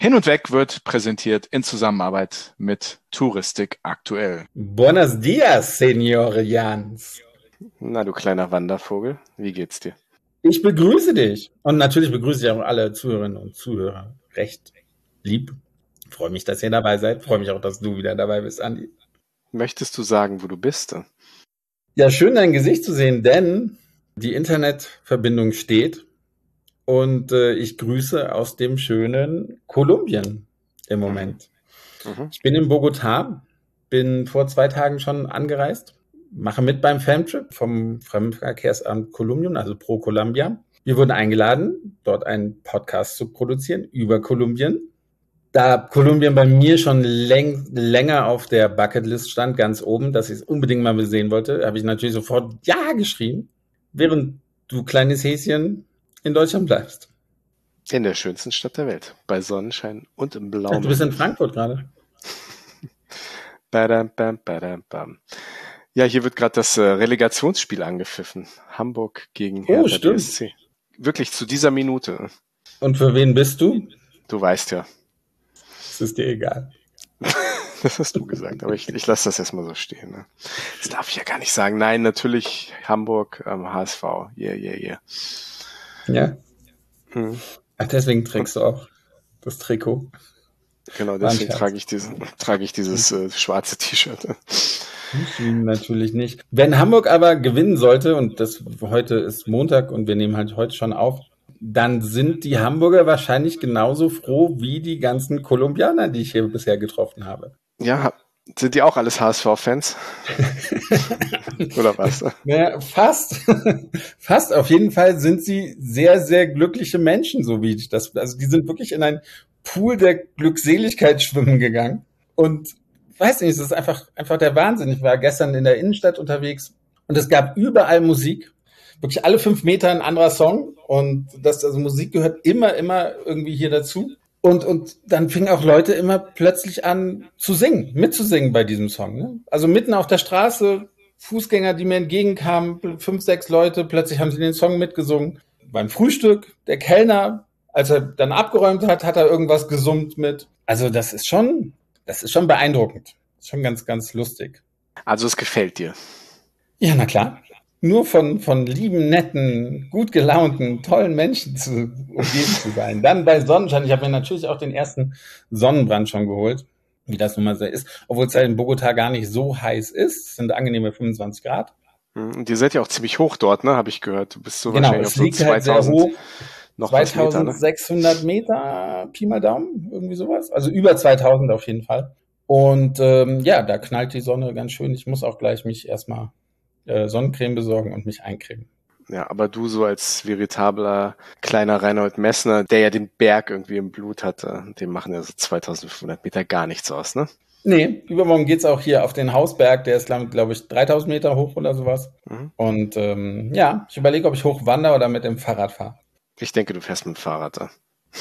Hin und Weg wird präsentiert in Zusammenarbeit mit Touristik aktuell. Buenos dias, Senor Jans. Na, du kleiner Wandervogel, wie geht's dir? Ich begrüße dich. Und natürlich begrüße ich auch alle Zuhörerinnen und Zuhörer recht lieb. Ich freue mich, dass ihr dabei seid. Ich freue mich auch, dass du wieder dabei bist, Andi. Möchtest du sagen, wo du bist? Ja, schön dein Gesicht zu sehen, denn die Internetverbindung steht. Und ich grüße aus dem schönen Kolumbien im Moment. Ich bin in Bogotá, bin vor 2 Tagen schon angereist, mache mit beim Fantrip vom Fremdenverkehrsamt Kolumbien, also Pro Colombia. Wir wurden eingeladen, dort einen Podcast zu produzieren über Kolumbien. Da Kolumbien bei mir schon länger auf der Bucketlist stand, ganz oben, dass ich es unbedingt mal sehen wollte, habe ich natürlich sofort Ja geschrien, während du, kleines Häschen, in Deutschland bleibst. In der schönsten Stadt der Welt, bei Sonnenschein und im blauen. Ach, du bist in Frankfurt gerade. Badam, bam, badam, bam. Ja, hier wird gerade das Relegationsspiel angepfiffen. Hamburg gegen Hertha BSC. Wirklich zu dieser Minute. Und für wen bist du? Du weißt ja. Das ist dir egal. Das hast du gesagt, aber ich lasse das erstmal so stehen. Ne? Das darf ich ja gar nicht sagen. Nein, natürlich Hamburg, HSV. Yeah. Ja? Ach, deswegen trägst du auch das Trikot. Genau, deswegen trage ich dieses schwarze T-Shirt. Natürlich nicht. Wenn Hamburg aber gewinnen sollte, und das heute ist Montag und wir nehmen halt heute schon auf, dann sind die Hamburger wahrscheinlich genauso froh wie die ganzen Kolumbianer, die ich hier bisher getroffen habe. Ja, sind die auch alles HSV-Fans? Oder was? Ja, fast. Fast. Auf jeden Fall sind sie sehr, sehr glückliche Menschen, so wie ich das. Also die sind wirklich in einen Pool der Glückseligkeit schwimmen gegangen. Und weiß nicht, es ist einfach der Wahnsinn. Ich war gestern in der Innenstadt unterwegs und es gab überall Musik. Wirklich alle 5 Meter ein anderer Song. Und also Musik gehört immer irgendwie hier dazu. Und dann fingen auch Leute immer plötzlich an zu singen, mitzusingen bei diesem Song. Ne? Also mitten auf der Straße, Fußgänger, die mir entgegenkamen, 5, 6 Leute, plötzlich haben sie den Song mitgesungen. Beim Frühstück, der Kellner, als er dann abgeräumt hat, hat er irgendwas gesummt mit. Also das ist schon beeindruckend. Das ist schon ganz, ganz lustig. Also es gefällt dir? Ja, na klar. Nur von lieben, netten, gut gelaunten, tollen Menschen umgeben zu sein. Dann bei Sonnenschein. Ich habe mir natürlich auch den ersten Sonnenbrand schon geholt, wie das nun mal so ist. Obwohl es halt in Bogotá gar nicht so heiß ist. Es sind angenehme 25 Grad. Und ihr seid ja auch ziemlich hoch dort, ne? Habe ich gehört. Du bist so genau, wahrscheinlich es liegt so halt 2000, sehr hoch. noch 2600 Meter, Pi mal Daumen, irgendwie sowas. Also über 2000 auf jeden Fall. Und da knallt die Sonne ganz schön. Ich muss auch gleich mich erstmal Sonnencreme besorgen und mich eincremen. Ja, aber du so als veritabler kleiner Reinhold Messner, der ja den Berg irgendwie im Blut hatte, dem machen ja so 2500 Meter gar nichts aus, ne? Nee, übermorgen geht's auch hier auf den Hausberg, der ist, glaube ich, 3000 Meter hoch oder sowas. Und ich überlege, ob ich hochwandere oder mit dem Fahrrad fahre. Ich denke, du fährst mit dem Fahrrad da.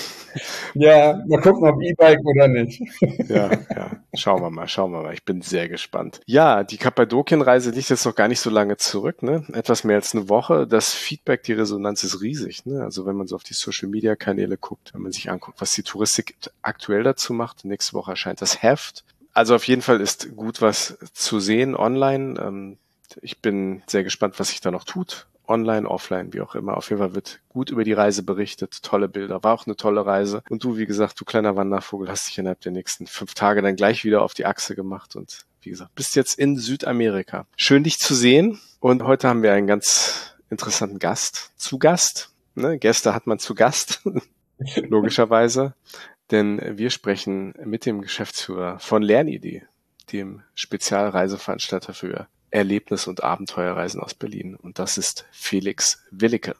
Ja, mal gucken, ob E-Bike oder nicht. Ja, schauen wir mal. Ich bin sehr gespannt. Ja, die Kappadokienreise liegt jetzt noch gar nicht so lange zurück, ne? Etwas mehr als eine Woche. Das Feedback, die Resonanz ist riesig, ne? Also wenn man so auf die Social-Media-Kanäle guckt, wenn man sich anguckt, was die Touristik aktuell dazu macht. Nächste Woche erscheint das Heft. Also auf jeden Fall ist gut was zu sehen online. Ich bin sehr gespannt, was sich da noch tut. Online, offline, wie auch immer. Auf jeden Fall wird gut über die Reise berichtet. Tolle Bilder. War auch eine tolle Reise. Und du, wie gesagt, du kleiner Wandervogel, hast dich innerhalb der nächsten 5 Tage dann gleich wieder auf die Achse gemacht und wie gesagt, bist jetzt in Südamerika. Schön, dich zu sehen. Und heute haben wir einen ganz interessanten Gast. Zu Gast. Ne? Gäste hat man zu Gast. Logischerweise. Denn wir sprechen mit dem Geschäftsführer von Lernidee, dem Spezialreiseveranstalter für Erlebnis- und Abenteuerreisen aus Berlin. Und das ist Felix Willicke.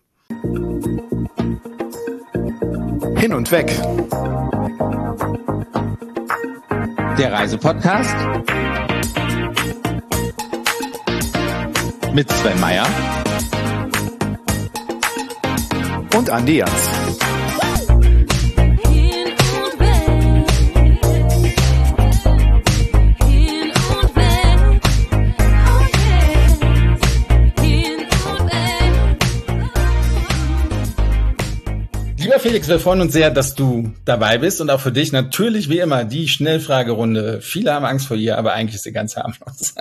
Hin und Weg. Der Reisepodcast mit Sven Meyer und Andi Jans. Felix, wir freuen uns sehr, dass du dabei bist und auch für dich natürlich wie immer die Schnellfragerunde. Viele haben Angst vor ihr, aber eigentlich ist sie ganz harmlos.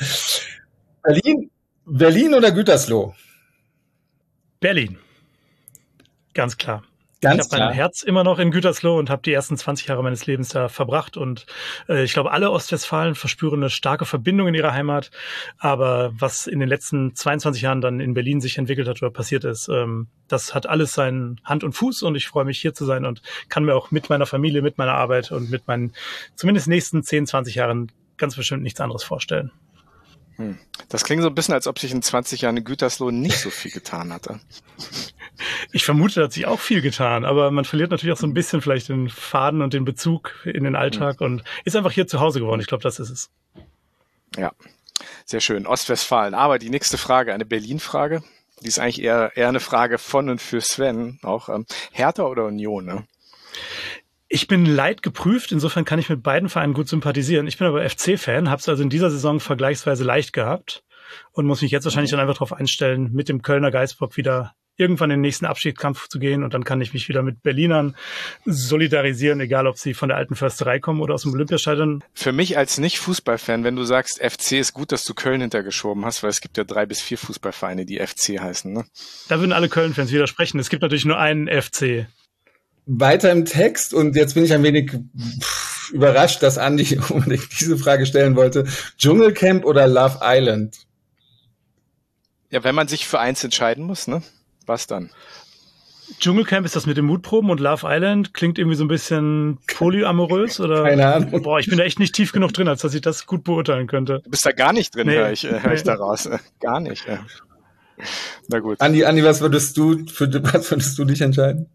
Berlin oder Gütersloh? Berlin. Ganz klar. Ganz ich habe mein Herz immer noch in Gütersloh und habe die ersten 20 Jahre meines Lebens da verbracht. Und ich glaube, alle Ostwestfalen verspüren eine starke Verbindung in ihrer Heimat. Aber was in den letzten 22 Jahren dann in Berlin sich entwickelt hat oder passiert ist, das hat alles seinen Hand und Fuß. Und ich freue mich, hier zu sein und kann mir auch mit meiner Familie, mit meiner Arbeit und mit meinen zumindest nächsten 10, 20 Jahren ganz bestimmt nichts anderes vorstellen. Das klingt so ein bisschen, als ob sich in 20 Jahren in Gütersloh nicht so viel getan hatte. Ich vermute, da hat sich auch viel getan, aber man verliert natürlich auch so ein bisschen vielleicht den Faden und den Bezug in den Alltag und ist einfach hier zu Hause geworden. Ich glaube, das ist es. Ja, sehr schön. Ostwestfalen. Aber die nächste Frage, eine Berlin-Frage. Die ist eigentlich eher eine Frage von und für Sven. Auch Hertha oder Union, ne? Ich bin leidgeprüft, insofern kann ich mit beiden Vereinen gut sympathisieren. Ich bin aber FC-Fan, habe es also in dieser Saison vergleichsweise leicht gehabt und muss mich jetzt wahrscheinlich dann einfach darauf einstellen, mit dem Kölner Geistbock wieder irgendwann in den nächsten Abstiegskampf zu gehen und dann kann ich mich wieder mit Berlinern solidarisieren, egal ob sie von der alten Försterei kommen oder aus dem Olympiastadion. Für mich als Nicht-Fußballfan, wenn du sagst, FC ist gut, dass du Köln hintergeschoben hast, weil es gibt ja 3 bis 4 Fußballvereine, die FC heißen, ne? Da würden alle Köln-Fans widersprechen. Es gibt natürlich nur einen FC. Weiter im Text und jetzt bin ich ein wenig überrascht, dass Andi unbedingt diese Frage stellen wollte. Dschungelcamp oder Love Island? Ja, wenn man sich für eins entscheiden muss, ne? Was dann? Dschungelcamp ist das mit den Mutproben und Love Island klingt irgendwie so ein bisschen polyamorös oder? Keine Ahnung. Boah, ich bin da echt nicht tief genug drin, als dass ich das gut beurteilen könnte. Du bist da gar nicht drin, Nee. höre ich da raus. Gar nicht. Ja. Na gut. Andi, was würdest du dich entscheiden?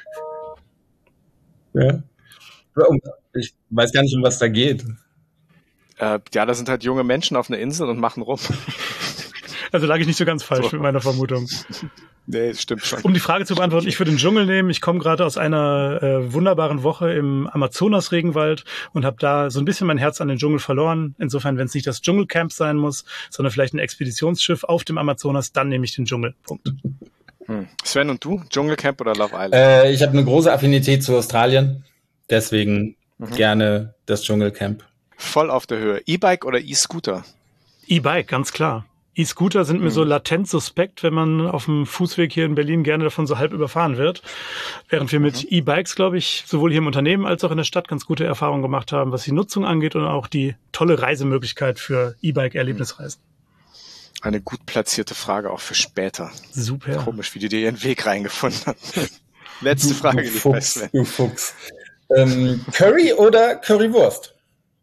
Ja. Ich weiß gar nicht, um was da geht. Ja, da sind halt junge Menschen auf einer Insel und machen rum. Also lag ich nicht so ganz falsch So. mit meiner Vermutung. Nee, das stimmt schon. Um die Frage zu beantworten, ich würde den Dschungel nehmen. Ich komme gerade aus einer wunderbaren Woche im Amazonas-Regenwald und habe da so ein bisschen mein Herz an den Dschungel verloren. Insofern, wenn es nicht das Dschungelcamp sein muss, sondern vielleicht ein Expeditionsschiff auf dem Amazonas, dann nehme ich den Dschungel. Punkt. Sven und du? Dschungelcamp oder Love Island? Ich habe eine große Affinität zu Australien, deswegen gerne das Dschungelcamp. Voll auf der Höhe. E-Bike oder E-Scooter? E-Bike, ganz klar. E-Scooter sind mir so latent suspekt, wenn man auf dem Fußweg hier in Berlin gerne davon so halb überfahren wird. Während wir mit E-Bikes, glaube ich, sowohl hier im Unternehmen als auch in der Stadt ganz gute Erfahrungen gemacht haben, was die Nutzung angeht und auch die tolle Reisemöglichkeit für E-Bike-Erlebnisreisen. Eine gut platzierte Frage auch für später. Super. Komisch, wie du dir ihren Weg reingefunden hast. Letzte Frage, lieber Fuchs, Sven. du Fuchs. Curry oder Currywurst?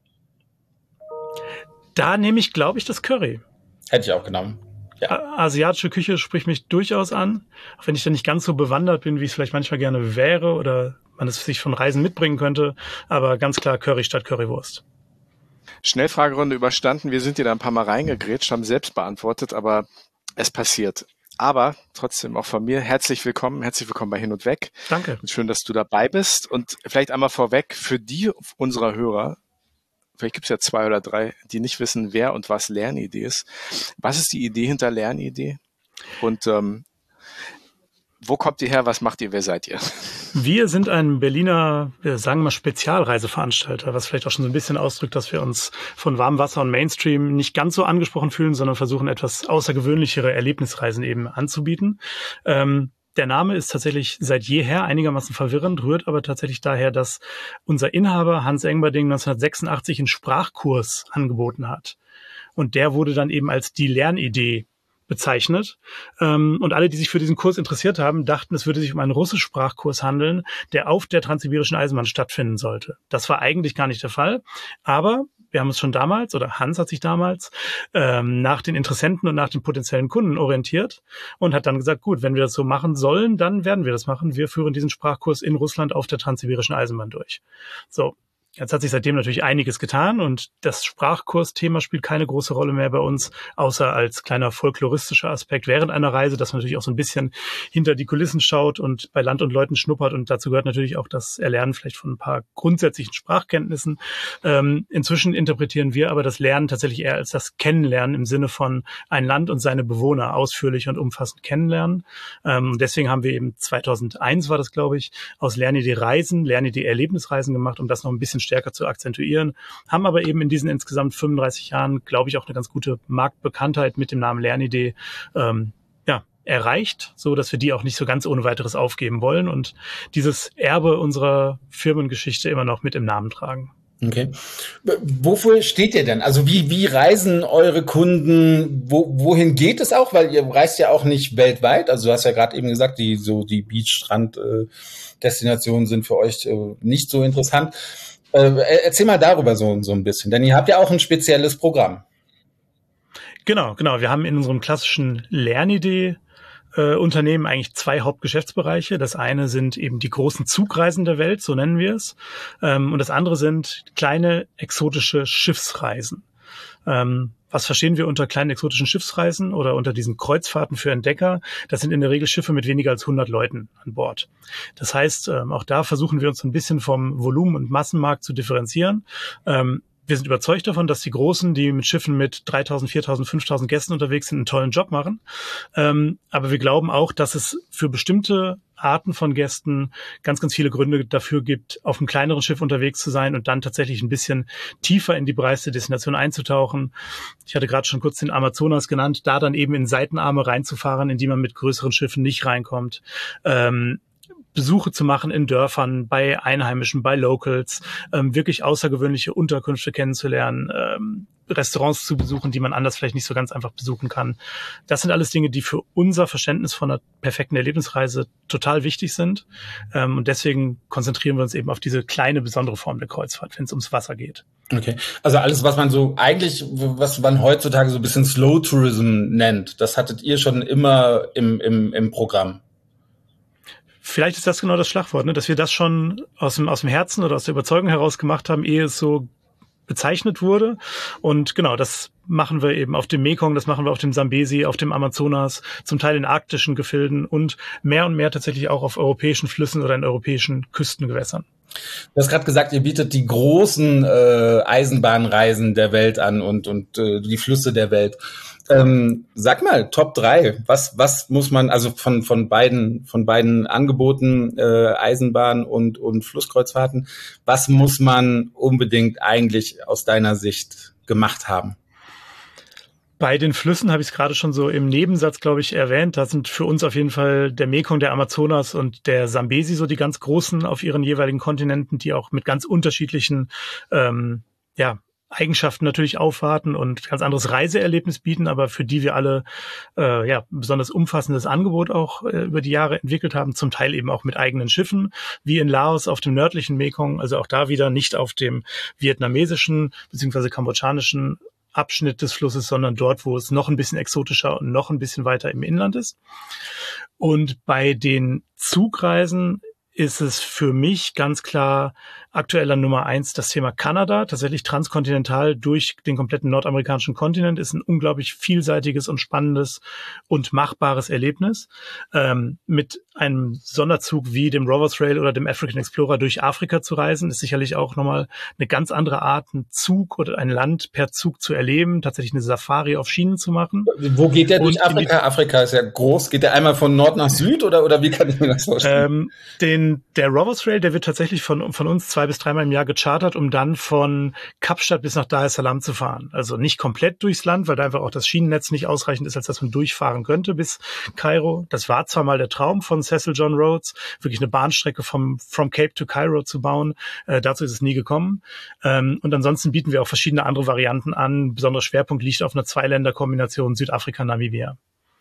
Da nehme ich, glaube ich, das Curry. Hätte ich auch genommen. Ja. Asiatische Küche spricht mich durchaus an, auch wenn ich da nicht ganz so bewandert bin, wie es vielleicht manchmal gerne wäre oder man es sich von Reisen mitbringen könnte. Aber ganz klar Curry statt Currywurst. Schnellfragerunde überstanden. Wir sind hier da ein paar Mal reingegrätscht, haben selbst beantwortet, aber es passiert. Aber trotzdem auch von mir herzlich willkommen bei Hin und Weg. Danke. Und schön, dass du dabei bist. Und vielleicht einmal vorweg für die unserer Hörer, vielleicht gibt es ja 2 oder 3, die nicht wissen, wer und was Lernidee ist. Was ist die Idee hinter Lernidee? Und wo kommt ihr her? Was macht ihr? Wer seid ihr? Wir sind ein Berliner, sagen wir mal, Spezialreiseveranstalter, was vielleicht auch schon so ein bisschen ausdrückt, dass wir uns von Warmwasser und Mainstream nicht ganz so angesprochen fühlen, sondern versuchen, etwas außergewöhnlichere Erlebnisreisen eben anzubieten. Der Name ist tatsächlich seit jeher einigermaßen verwirrend, rührt aber tatsächlich daher, dass unser Inhaber Hans Engberding 1986 einen Sprachkurs angeboten hat. Und der wurde dann eben als die Lernidee bezeichnet. Und alle, die sich für diesen Kurs interessiert haben, dachten, es würde sich um einen Russischsprachkurs handeln, der auf der Transsibirischen Eisenbahn stattfinden sollte. Das war eigentlich gar nicht der Fall. Aber wir haben uns schon damals, oder Hans hat sich damals, nach den Interessenten und nach den potenziellen Kunden orientiert und hat dann gesagt, gut, wenn wir das so machen sollen, dann werden wir das machen. Wir führen diesen Sprachkurs in Russland auf der Transsibirischen Eisenbahn durch. So. Jetzt hat sich seitdem natürlich einiges getan und das Sprachkursthema spielt keine große Rolle mehr bei uns, außer als kleiner folkloristischer Aspekt während einer Reise, dass man natürlich auch so ein bisschen hinter die Kulissen schaut und bei Land und Leuten schnuppert, und dazu gehört natürlich auch das Erlernen vielleicht von ein paar grundsätzlichen Sprachkenntnissen. Inzwischen interpretieren wir aber das Lernen tatsächlich eher als das Kennenlernen im Sinne von ein Land und seine Bewohner ausführlich und umfassend kennenlernen. Deswegen haben wir eben 2001 war das, glaube ich, aus Lernidee Reisen, Lernidee Erlebnisreisen gemacht, um das noch ein bisschen stärker zu akzentuieren, haben aber eben in diesen insgesamt 35 Jahren, glaube ich, auch eine ganz gute Marktbekanntheit mit dem Namen Lernidee erreicht, so dass wir die auch nicht so ganz ohne weiteres aufgeben wollen und dieses Erbe unserer Firmengeschichte immer noch mit im Namen tragen. Okay. Wofür steht ihr denn? Also wie reisen eure Kunden? Wohin geht es auch? Weil ihr reist ja auch nicht weltweit. Also du hast ja gerade eben gesagt, die Beach-Strand-Destinationen sind für euch nicht so interessant. Erzähl mal darüber so ein bisschen, denn ihr habt ja auch ein spezielles Programm. Genau. Wir haben in unserem klassischen Lernidee Unternehmen eigentlich zwei Hauptgeschäftsbereiche. Das eine sind eben die großen Zugreisen der Welt, so nennen wir es. Und das andere sind kleine exotische Schiffsreisen. Was verstehen wir unter kleinen exotischen Schiffsreisen oder unter diesen Kreuzfahrten für Entdecker? Das sind in der Regel Schiffe mit weniger als 100 Leuten an Bord. Das heißt, auch da versuchen wir uns ein bisschen vom Volumen- und Massenmarkt zu differenzieren. Wir sind überzeugt davon, dass die Großen, die mit Schiffen mit 3.000, 4.000, 5.000 Gästen unterwegs sind, einen tollen Job machen. Aber wir glauben auch, dass es für bestimmte Arten von Gästen ganz, ganz viele Gründe dafür gibt, auf einem kleineren Schiff unterwegs zu sein und dann tatsächlich ein bisschen tiefer in die bereiste Destination einzutauchen. Ich hatte gerade schon kurz den Amazonas genannt, da dann eben in Seitenarme reinzufahren, in die man mit größeren Schiffen nicht reinkommt. Besuche zu machen in Dörfern, bei Einheimischen, bei Locals, wirklich außergewöhnliche Unterkünfte kennenzulernen, Restaurants zu besuchen, die man anders vielleicht nicht so ganz einfach besuchen kann. Das sind alles Dinge, die für unser Verständnis von einer perfekten Erlebnisreise total wichtig sind. Und deswegen konzentrieren wir uns eben auf diese kleine, besondere Form der Kreuzfahrt, wenn es ums Wasser geht. Okay, also alles, was man was man heutzutage so ein bisschen Slow Tourism nennt, das hattet ihr schon immer im Programm. Vielleicht ist das genau das Schlagwort, ne? Dass wir das schon aus dem Herzen oder aus der Überzeugung heraus gemacht haben, ehe es so bezeichnet wurde. Und genau, das machen wir eben auf dem Mekong, das machen wir auf dem Sambesi, auf dem Amazonas, zum Teil in arktischen Gefilden und mehr tatsächlich auch auf europäischen Flüssen oder in europäischen Küstengewässern. Du hast gerade gesagt, ihr bietet die großen Eisenbahnreisen der Welt an und die Flüsse der Welt. Sag mal, Top 3. Was muss man, also von beiden Angeboten, Eisenbahn und Flusskreuzfahrten, was muss man unbedingt eigentlich aus deiner Sicht gemacht haben? Bei den Flüssen habe ich es gerade schon so im Nebensatz, glaube ich, erwähnt. Da sind für uns auf jeden Fall der Mekong, der Amazonas und der Sambesi so die ganz großen auf ihren jeweiligen Kontinenten, die auch mit ganz unterschiedlichen Eigenschaften natürlich aufwarten und ganz anderes Reiseerlebnis bieten, aber für die wir alle besonders umfassendes Angebot auch über die Jahre entwickelt haben, zum Teil eben auch mit eigenen Schiffen, wie in Laos auf dem nördlichen Mekong, also auch da wieder nicht auf dem vietnamesischen bzw. kambodschanischen Abschnitt des Flusses, sondern dort, wo es noch ein bisschen exotischer und noch ein bisschen weiter im Inland ist. Und bei den Zugreisen ist es für mich ganz klar aktueller Nummer 1 das Thema Kanada. Tatsächlich transkontinental durch den kompletten nordamerikanischen Kontinent ist ein unglaublich vielseitiges und spannendes und machbares Erlebnis. Mit einem Sonderzug wie dem Rovers Rail oder dem African Explorer durch Afrika zu reisen, ist sicherlich auch nochmal eine ganz andere Art, einen Zug oder ein Land per Zug zu erleben, tatsächlich eine Safari auf Schienen zu machen. Wo geht der durch Afrika? Afrika ist ja groß. Geht der einmal von Nord nach Süd oder wie kann ich mir das vorstellen? Der Rovers Rail, der wird tatsächlich von uns 2 bis 3 Mal im Jahr gechartert, um dann von Kapstadt bis nach Dar es Salaam zu fahren. Also nicht komplett durchs Land, weil da einfach auch das Schienennetz nicht ausreichend ist, als dass man durchfahren könnte bis Kairo. Das war zwar mal der Traum von Cecil John Rhodes, wirklich eine Bahnstrecke from Cape to Cairo zu bauen. Dazu ist es nie gekommen. Und ansonsten bieten wir auch verschiedene andere Varianten an. Besonderer Schwerpunkt liegt auf einer Zweiländerkombination Südafrika-Namibia.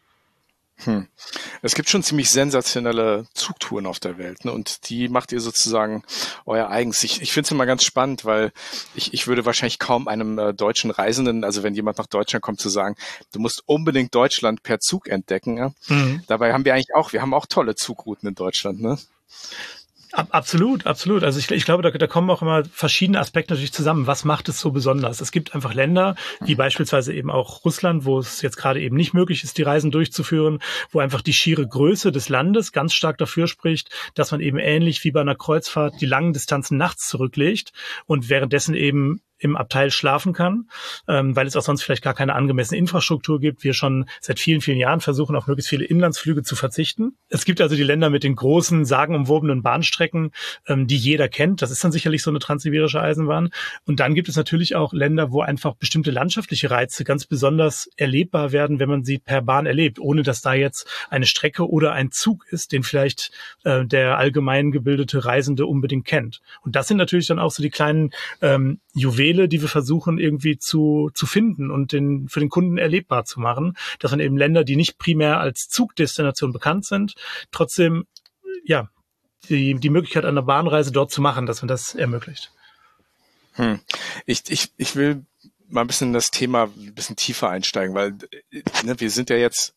Es gibt schon ziemlich sensationelle Zugtouren auf der Welt, ne? Und die macht ihr sozusagen euer eigens. Ich finde es immer ganz spannend, weil ich würde wahrscheinlich kaum einem deutschen Reisenden, also wenn jemand nach Deutschland kommt, zu sagen, du musst unbedingt Deutschland per Zug entdecken. Ja? Dabei haben wir auch tolle Zugrouten in Deutschland, ne? Absolut, absolut. Also ich glaube, da kommen auch immer verschiedene Aspekte natürlich zusammen. Was macht es so besonders? Es gibt einfach Länder, wie beispielsweise eben auch Russland, wo es jetzt gerade eben nicht möglich ist, die Reisen durchzuführen, wo einfach die schiere Größe des Landes ganz stark dafür spricht, dass man eben ähnlich wie bei einer Kreuzfahrt die langen Distanzen nachts zurücklegt und währenddessen eben im Abteil schlafen kann, weil es auch sonst vielleicht gar keine angemessene Infrastruktur gibt. Wir schon seit vielen, vielen Jahren versuchen, auf möglichst viele Inlandsflüge zu verzichten. Es gibt also die Länder mit den großen, sagenumwobenen Bahnstrecken, die jeder kennt. Das ist dann sicherlich so eine transsibirische Eisenbahn. Und dann gibt es natürlich auch Länder, wo einfach bestimmte landschaftliche Reize ganz besonders erlebbar werden, wenn man sie per Bahn erlebt, ohne dass da jetzt eine Strecke oder ein Zug ist, den vielleicht der allgemein gebildete Reisende unbedingt kennt. Und das sind natürlich dann auch so die kleinen Juwelen, die wir versuchen irgendwie zu finden und für den Kunden erlebbar zu machen, dass man eben Länder, die nicht primär als Zugdestination bekannt sind, trotzdem die Möglichkeit einer Bahnreise dort zu machen, dass man das ermöglicht. Ich will mal ein bisschen in das Thema ein bisschen tiefer einsteigen, weil wir sind ja jetzt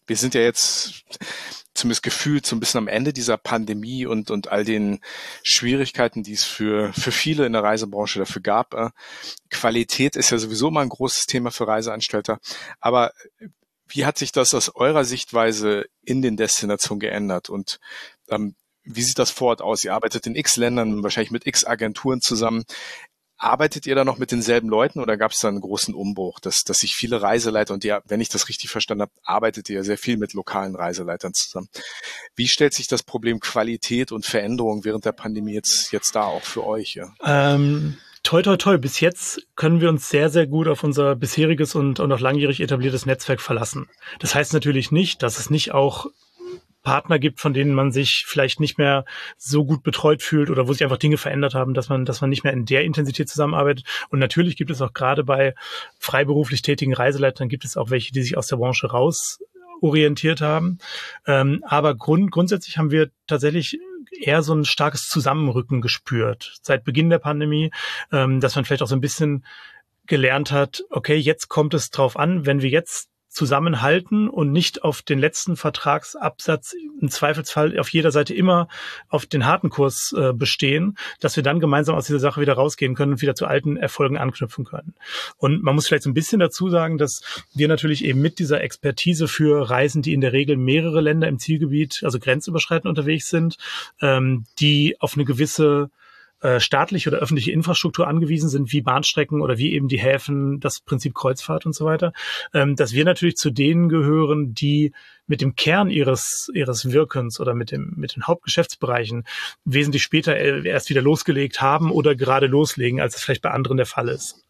zumindest gefühlt so ein bisschen am Ende dieser Pandemie und all den Schwierigkeiten, die es für viele in der Reisebranche dafür gab. Qualität ist ja sowieso mal ein großes Thema für Reiseanstellter. Aber wie hat sich das aus eurer Sichtweise in den Destinationen geändert? Und wie sieht das vor Ort aus? Ihr arbeitet in X Ländern, wahrscheinlich mit X Agenturen zusammen. Arbeitet ihr da noch mit denselben Leuten oder gab es da einen großen Umbruch, dass sich viele Reiseleiter, und ja, wenn ich das richtig verstanden habe, arbeitet ihr sehr viel mit lokalen Reiseleitern zusammen. Wie stellt sich das Problem Qualität und Veränderung während der Pandemie jetzt da auch für euch? Ja? Toi, toi, toi. Bis jetzt können wir uns sehr, sehr gut auf unser bisheriges und auch langjährig etabliertes Netzwerk verlassen. Das heißt natürlich nicht, dass es nicht auch Partner gibt, von denen man sich vielleicht nicht mehr so gut betreut fühlt oder wo sich einfach Dinge verändert haben, dass man nicht mehr in der Intensität zusammenarbeitet. Und natürlich gibt es auch gerade bei freiberuflich tätigen Reiseleitern gibt es auch welche, die sich aus der Branche raus orientiert haben. Aber grundsätzlich haben wir tatsächlich eher so ein starkes Zusammenrücken gespürt seit Beginn der Pandemie, dass man vielleicht auch so ein bisschen gelernt hat, okay, jetzt kommt es drauf an, wenn wir jetzt zusammenhalten und nicht auf den letzten Vertragsabsatz im Zweifelsfall auf jeder Seite immer auf den harten Kurs bestehen, dass wir dann gemeinsam aus dieser Sache wieder rausgehen können und wieder zu alten Erfolgen anknüpfen können. Und man muss vielleicht so ein bisschen dazu sagen, dass wir natürlich eben mit dieser Expertise für Reisen, die in der Regel mehrere Länder im Zielgebiet, also grenzüberschreitend unterwegs sind, die auf eine gewisse staatliche oder öffentliche Infrastruktur angewiesen sind, wie Bahnstrecken oder wie eben die Häfen, das Prinzip Kreuzfahrt und so weiter, dass wir natürlich zu denen gehören, die mit dem Kern ihres Wirkens oder mit den Hauptgeschäftsbereichen wesentlich später erst wieder losgelegt haben oder gerade loslegen, als es vielleicht bei anderen der Fall ist.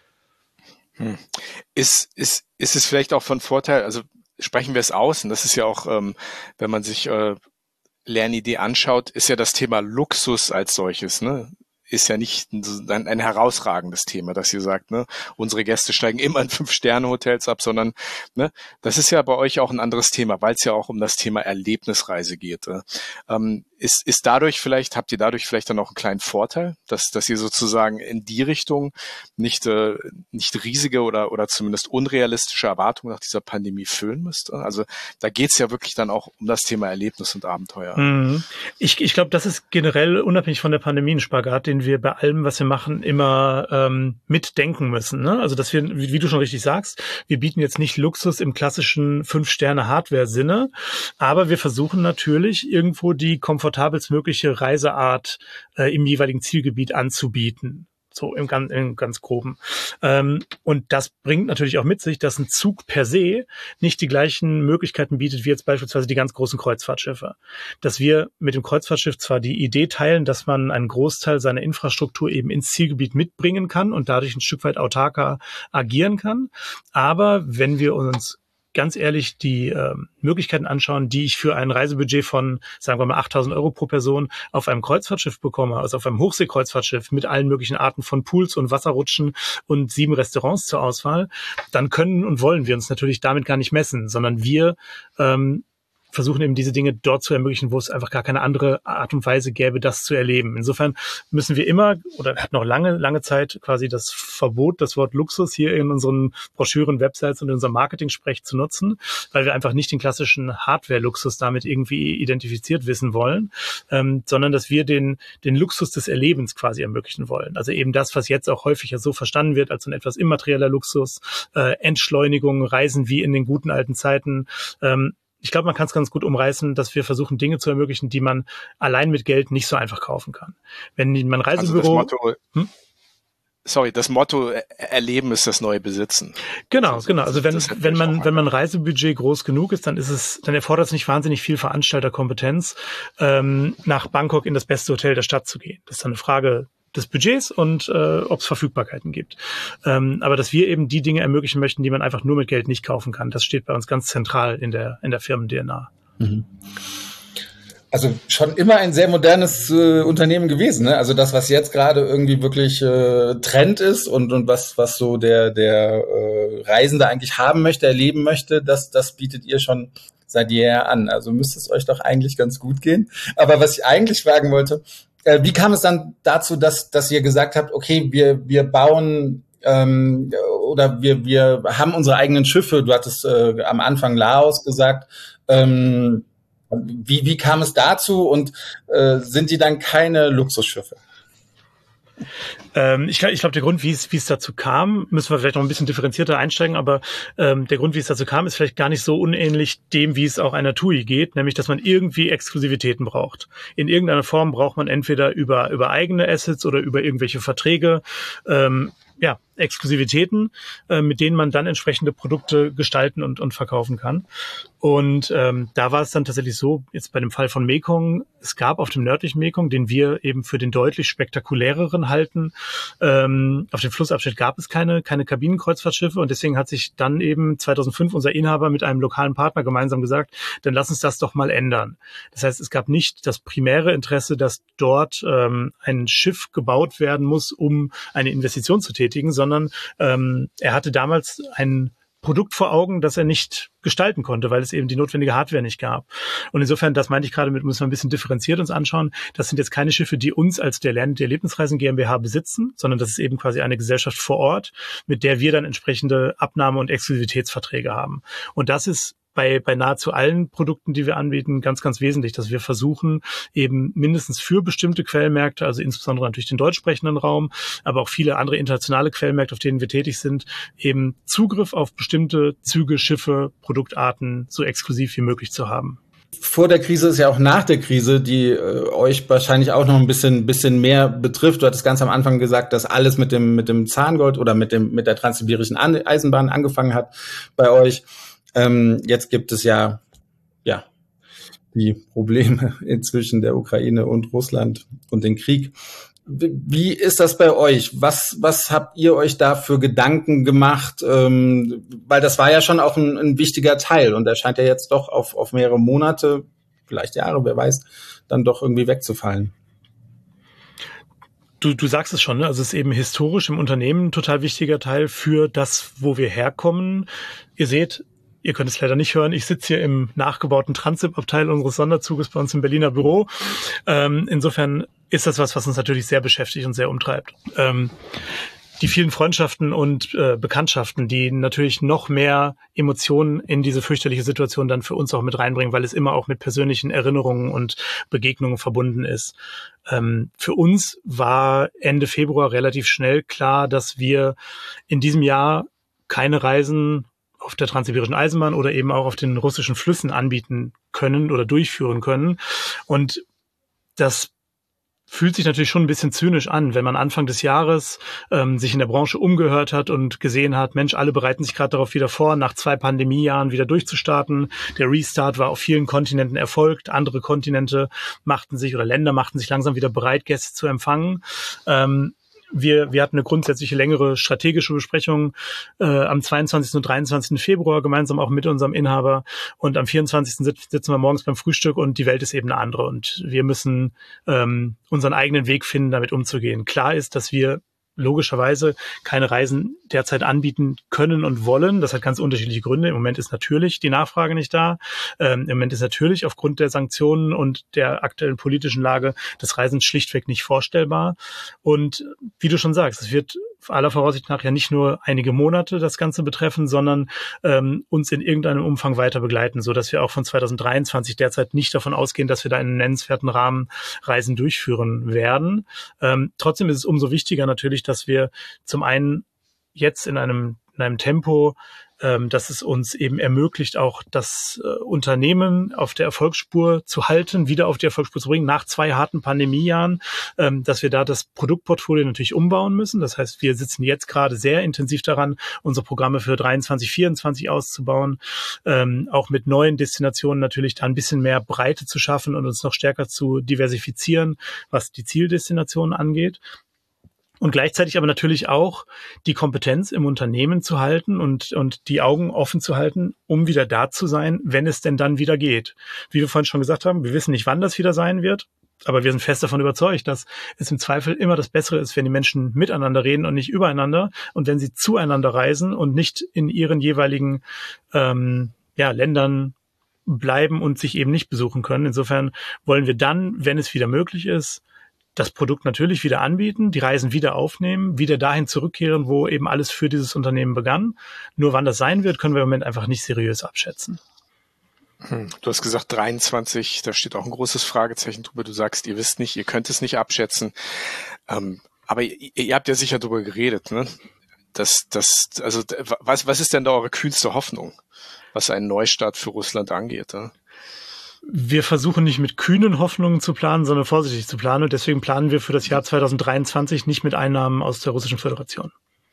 Ist es vielleicht auch von Vorteil, also sprechen wir es aus, und das ist ja auch, wenn man sich Lernidee anschaut, ist ja das Thema Luxus als solches, ne? Ist ja nicht ein herausragendes Thema, dass ihr sagt, ne, unsere Gäste steigen immer in 5-Sterne-Hotels ab, sondern, ne, das ist ja bei euch auch ein anderes Thema, weil es ja auch um das Thema Erlebnisreise geht. Habt ihr dadurch vielleicht dann auch einen kleinen Vorteil, dass ihr sozusagen in die Richtung nicht riesige oder zumindest unrealistische Erwartungen nach dieser Pandemie füllen müsst? Also da geht es ja wirklich dann auch um das Thema Erlebnis und Abenteuer. Ich glaube, das ist generell unabhängig von der Pandemie ein Spagat, den wir bei allem, was wir machen, immer mitdenken müssen. Ne? Also dass wir, wie du schon richtig sagst, wir bieten jetzt nicht Luxus im klassischen 5-Sterne-Hardware-Sinne, aber wir versuchen natürlich irgendwo die komfortabelst mögliche Reiseart im jeweiligen Zielgebiet anzubieten. So im ganz Groben. Und das bringt natürlich auch mit sich, dass ein Zug per se nicht die gleichen Möglichkeiten bietet, wie jetzt beispielsweise die ganz großen Kreuzfahrtschiffe. Dass wir mit dem Kreuzfahrtschiff zwar die Idee teilen, dass man einen Großteil seiner Infrastruktur eben ins Zielgebiet mitbringen kann und dadurch ein Stück weit autarker agieren kann. Aber wenn wir uns ganz ehrlich die Möglichkeiten anschauen, die ich für ein Reisebudget von, sagen wir mal, 8.000 € pro Person auf einem Kreuzfahrtschiff bekomme, also auf einem Hochseekreuzfahrtschiff mit allen möglichen Arten von Pools und Wasserrutschen und 7 Restaurants zur Auswahl, dann können und wollen wir uns natürlich damit gar nicht messen, sondern wir versuchen eben diese Dinge dort zu ermöglichen, wo es einfach gar keine andere Art und Weise gäbe, das zu erleben. Insofern müssen wir immer, oder hatten noch lange Zeit quasi das Verbot, das Wort Luxus hier in unseren Broschüren, Websites und in unserem Marketing-Sprech zu nutzen, weil wir einfach nicht den klassischen Hardware-Luxus damit irgendwie identifiziert wissen wollen, sondern dass wir den Luxus des Erlebens quasi ermöglichen wollen. Also eben das, was jetzt auch häufig ja so verstanden wird als ein etwas immaterieller Luxus, Entschleunigung, Reisen wie in den guten alten Zeiten. Ich glaube, man kann es ganz gut umreißen, dass wir versuchen, Dinge zu ermöglichen, die man allein mit Geld nicht so einfach kaufen kann. Wenn man Reisebüro... Das Motto Erleben ist das neue Besitzen. Genau. Also wenn man Reisebudget groß genug ist, dann erfordert es nicht wahnsinnig viel Veranstalterkompetenz, nach Bangkok in das beste Hotel der Stadt zu gehen. Das ist dann eine Frage des Budgets und ob es Verfügbarkeiten gibt. Aber dass wir eben die Dinge ermöglichen möchten, die man einfach nur mit Geld nicht kaufen kann, das steht bei uns ganz zentral in der Firmen-DNA. Mhm. Also schon immer ein sehr modernes Unternehmen gewesen, ne? Also das, was jetzt gerade irgendwie wirklich Trend ist und was so der Reisende eigentlich haben möchte, erleben möchte, das bietet ihr schon seit jeher an. Also müsste es euch doch eigentlich ganz gut gehen. Aber was ich eigentlich fragen wollte, wie kam es dann dazu, dass ihr gesagt habt, okay, wir bauen oder wir haben unsere eigenen Schiffe? Du hattest am Anfang Laos gesagt. Wie kam es dazu und sind die dann keine Luxusschiffe? Ich glaube, der Grund, wie es dazu kam, müssen wir vielleicht noch ein bisschen differenzierter einsteigen, aber der Grund, wie es dazu kam, ist vielleicht gar nicht so unähnlich dem, wie es auch einer TUI geht, nämlich, dass man irgendwie Exklusivitäten braucht. In irgendeiner Form braucht man entweder über eigene Assets oder über irgendwelche Verträge, Exklusivitäten, mit denen man dann entsprechende Produkte gestalten und verkaufen kann. Und da war es dann tatsächlich so, jetzt bei dem Fall von Mekong, es gab auf dem nördlichen Mekong, den wir eben für den deutlich spektakuläreren halten, auf dem Flussabschnitt gab es keine Kabinenkreuzfahrtschiffe und deswegen hat sich dann eben 2005 unser Inhaber mit einem lokalen Partner gemeinsam gesagt, dann lass uns das doch mal ändern. Das heißt, es gab nicht das primäre Interesse, dass dort ein Schiff gebaut werden muss, um eine Investition zu tätigen, sondern er hatte damals ein Produkt vor Augen, das er nicht gestalten konnte, weil es eben die notwendige Hardware nicht gab. Und insofern, das meinte ich gerade mit, müssen wir ein bisschen differenziert uns anschauen. Das sind jetzt keine Schiffe, die uns als der Erlebnisreisen GmbH besitzen, sondern das ist eben quasi eine Gesellschaft vor Ort, mit der wir dann entsprechende Abnahme- und Exklusivitätsverträge haben. Und das ist bei nahezu allen Produkten, die wir anbieten, ganz, ganz wesentlich, dass wir versuchen, eben mindestens für bestimmte Quellmärkte, also insbesondere natürlich den deutsch sprechenden Raum, aber auch viele andere internationale Quellmärkte, auf denen wir tätig sind, eben Zugriff auf bestimmte Züge, Schiffe, Produktarten so exklusiv wie möglich zu haben. Vor der Krise ist ja auch nach der Krise, die euch wahrscheinlich auch noch ein bisschen mehr betrifft. Du hattest ganz am Anfang gesagt, dass alles mit dem Zahngold oder mit der transsibirischen Eisenbahn angefangen hat bei euch. Jetzt gibt es ja die Probleme inzwischen der Ukraine und Russland und den Krieg. Wie ist das bei euch? Was habt ihr euch da für Gedanken gemacht? Weil das war ja schon auch ein wichtiger Teil und der scheint ja jetzt doch auf mehrere Monate, vielleicht Jahre, wer weiß, dann doch irgendwie wegzufallen. Du sagst es schon, ne? Also es ist eben historisch im Unternehmen ein total wichtiger Teil für das, wo wir herkommen. Ihr seht, ihr könnt es leider nicht hören, ich sitze hier im nachgebauten Transip-Abteil unseres Sonderzuges bei uns im Berliner Büro. Insofern ist das was uns natürlich sehr beschäftigt und sehr umtreibt. Die vielen Freundschaften und Bekanntschaften, die natürlich noch mehr Emotionen in diese fürchterliche Situation dann für uns auch mit reinbringen, weil es immer auch mit persönlichen Erinnerungen und Begegnungen verbunden ist. Für uns war Ende Februar relativ schnell klar, dass wir in diesem Jahr keine Reisen auf der transsibirischen Eisenbahn oder eben auch auf den russischen Flüssen anbieten können oder durchführen können. Und das fühlt sich natürlich schon ein bisschen zynisch an, wenn man Anfang des Jahres sich in der Branche umgehört hat und gesehen hat, Mensch, alle bereiten sich gerade darauf wieder vor, nach 2 Pandemiejahren wieder durchzustarten. Der Restart war auf vielen Kontinenten erfolgt. Andere Kontinente Länder machten sich langsam wieder bereit, Gäste zu empfangen. Wir hatten eine grundsätzliche längere strategische Besprechung am 22. und 23. Februar gemeinsam auch mit unserem Inhaber und am 24. sitzen wir morgens beim Frühstück und die Welt ist eben eine andere und wir müssen unseren eigenen Weg finden, damit umzugehen. Klar ist, dass wir logischerweise keine Reisen derzeit anbieten können und wollen. Das hat ganz unterschiedliche Gründe. Im Moment ist natürlich die Nachfrage nicht da. Im Moment ist natürlich aufgrund der Sanktionen und der aktuellen politischen Lage das Reisen schlichtweg nicht vorstellbar. Und wie du schon sagst, es wird aller Voraussicht nach ja nicht nur einige Monate das Ganze betreffen, sondern uns in irgendeinem Umfang weiter begleiten, so dass wir auch von 2023 derzeit nicht davon ausgehen, dass wir da in einem nennenswerten Rahmen Reisen durchführen werden. Trotzdem ist es umso wichtiger natürlich, dass wir zum einen jetzt in einem Tempo, dass es uns eben ermöglicht, auch das Unternehmen auf der Erfolgsspur zu halten, wieder auf die Erfolgsspur zu bringen, nach 2 harten Pandemiejahren, dass wir da das Produktportfolio natürlich umbauen müssen. Das heißt, wir sitzen jetzt gerade sehr intensiv daran, unsere Programme für 23, 24 auszubauen, auch mit neuen Destinationen natürlich da ein bisschen mehr Breite zu schaffen und uns noch stärker zu diversifizieren, was die Zieldestinationen angeht. Und gleichzeitig aber natürlich auch die Kompetenz im Unternehmen zu halten und die Augen offen zu halten, um wieder da zu sein, wenn es denn dann wieder geht. Wie wir vorhin schon gesagt haben, wir wissen nicht, wann das wieder sein wird, aber wir sind fest davon überzeugt, dass es im Zweifel immer das Bessere ist, wenn die Menschen miteinander reden und nicht übereinander und wenn sie zueinander reisen und nicht in ihren jeweiligen Ländern bleiben und sich eben nicht besuchen können. Insofern wollen wir dann, wenn es wieder möglich ist, das Produkt natürlich wieder anbieten, die Reisen wieder aufnehmen, wieder dahin zurückkehren, wo eben alles für dieses Unternehmen begann. Nur wann das sein wird, können wir im Moment einfach nicht seriös abschätzen. Du hast gesagt 23, da steht auch ein großes Fragezeichen drüber. Du sagst, ihr wisst nicht, ihr könnt es nicht abschätzen. Aber ihr habt ja sicher drüber geredet, ne? Was ist denn da eure kühnste Hoffnung, was einen Neustart für Russland angeht? Ne? Wir versuchen nicht mit kühnen Hoffnungen zu planen, sondern vorsichtig zu planen. Und deswegen planen wir für das Jahr 2023 nicht mit Einnahmen aus der Russischen Föderation.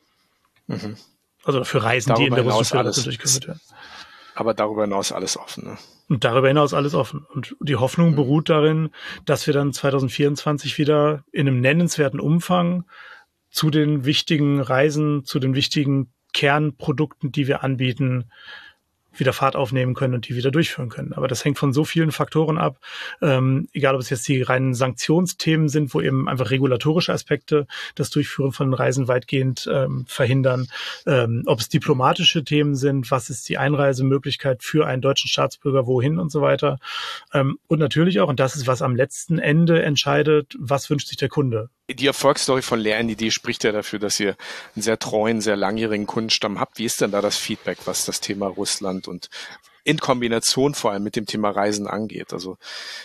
Mhm. Also für Reisen, die in der Russischen Föderation durchgeführt werden. Aber darüber hinaus alles offen. Ne? Und darüber hinaus alles offen. Und die Hoffnung beruht darin, dass wir dann 2024 wieder in einem nennenswerten Umfang zu den wichtigen Reisen, zu den wichtigen Kernprodukten, die wir anbieten, wieder Fahrt aufnehmen können und die wieder durchführen können. Aber das hängt von so vielen Faktoren ab, egal ob es jetzt die reinen Sanktionsthemen sind, wo eben einfach regulatorische Aspekte das Durchführen von Reisen weitgehend verhindern, ob es diplomatische Themen sind, was ist die Einreisemöglichkeit für einen deutschen Staatsbürger, wohin und so weiter. Und natürlich auch, und das ist, was am letzten Ende entscheidet, was wünscht sich der Kunde. Die Erfolgsstory von Lernidee spricht ja dafür, dass ihr einen sehr treuen, sehr langjährigen Kundenstamm habt. Wie ist denn da das Feedback, was das Thema Russland und in Kombination vor allem mit dem Thema Reisen angeht? Also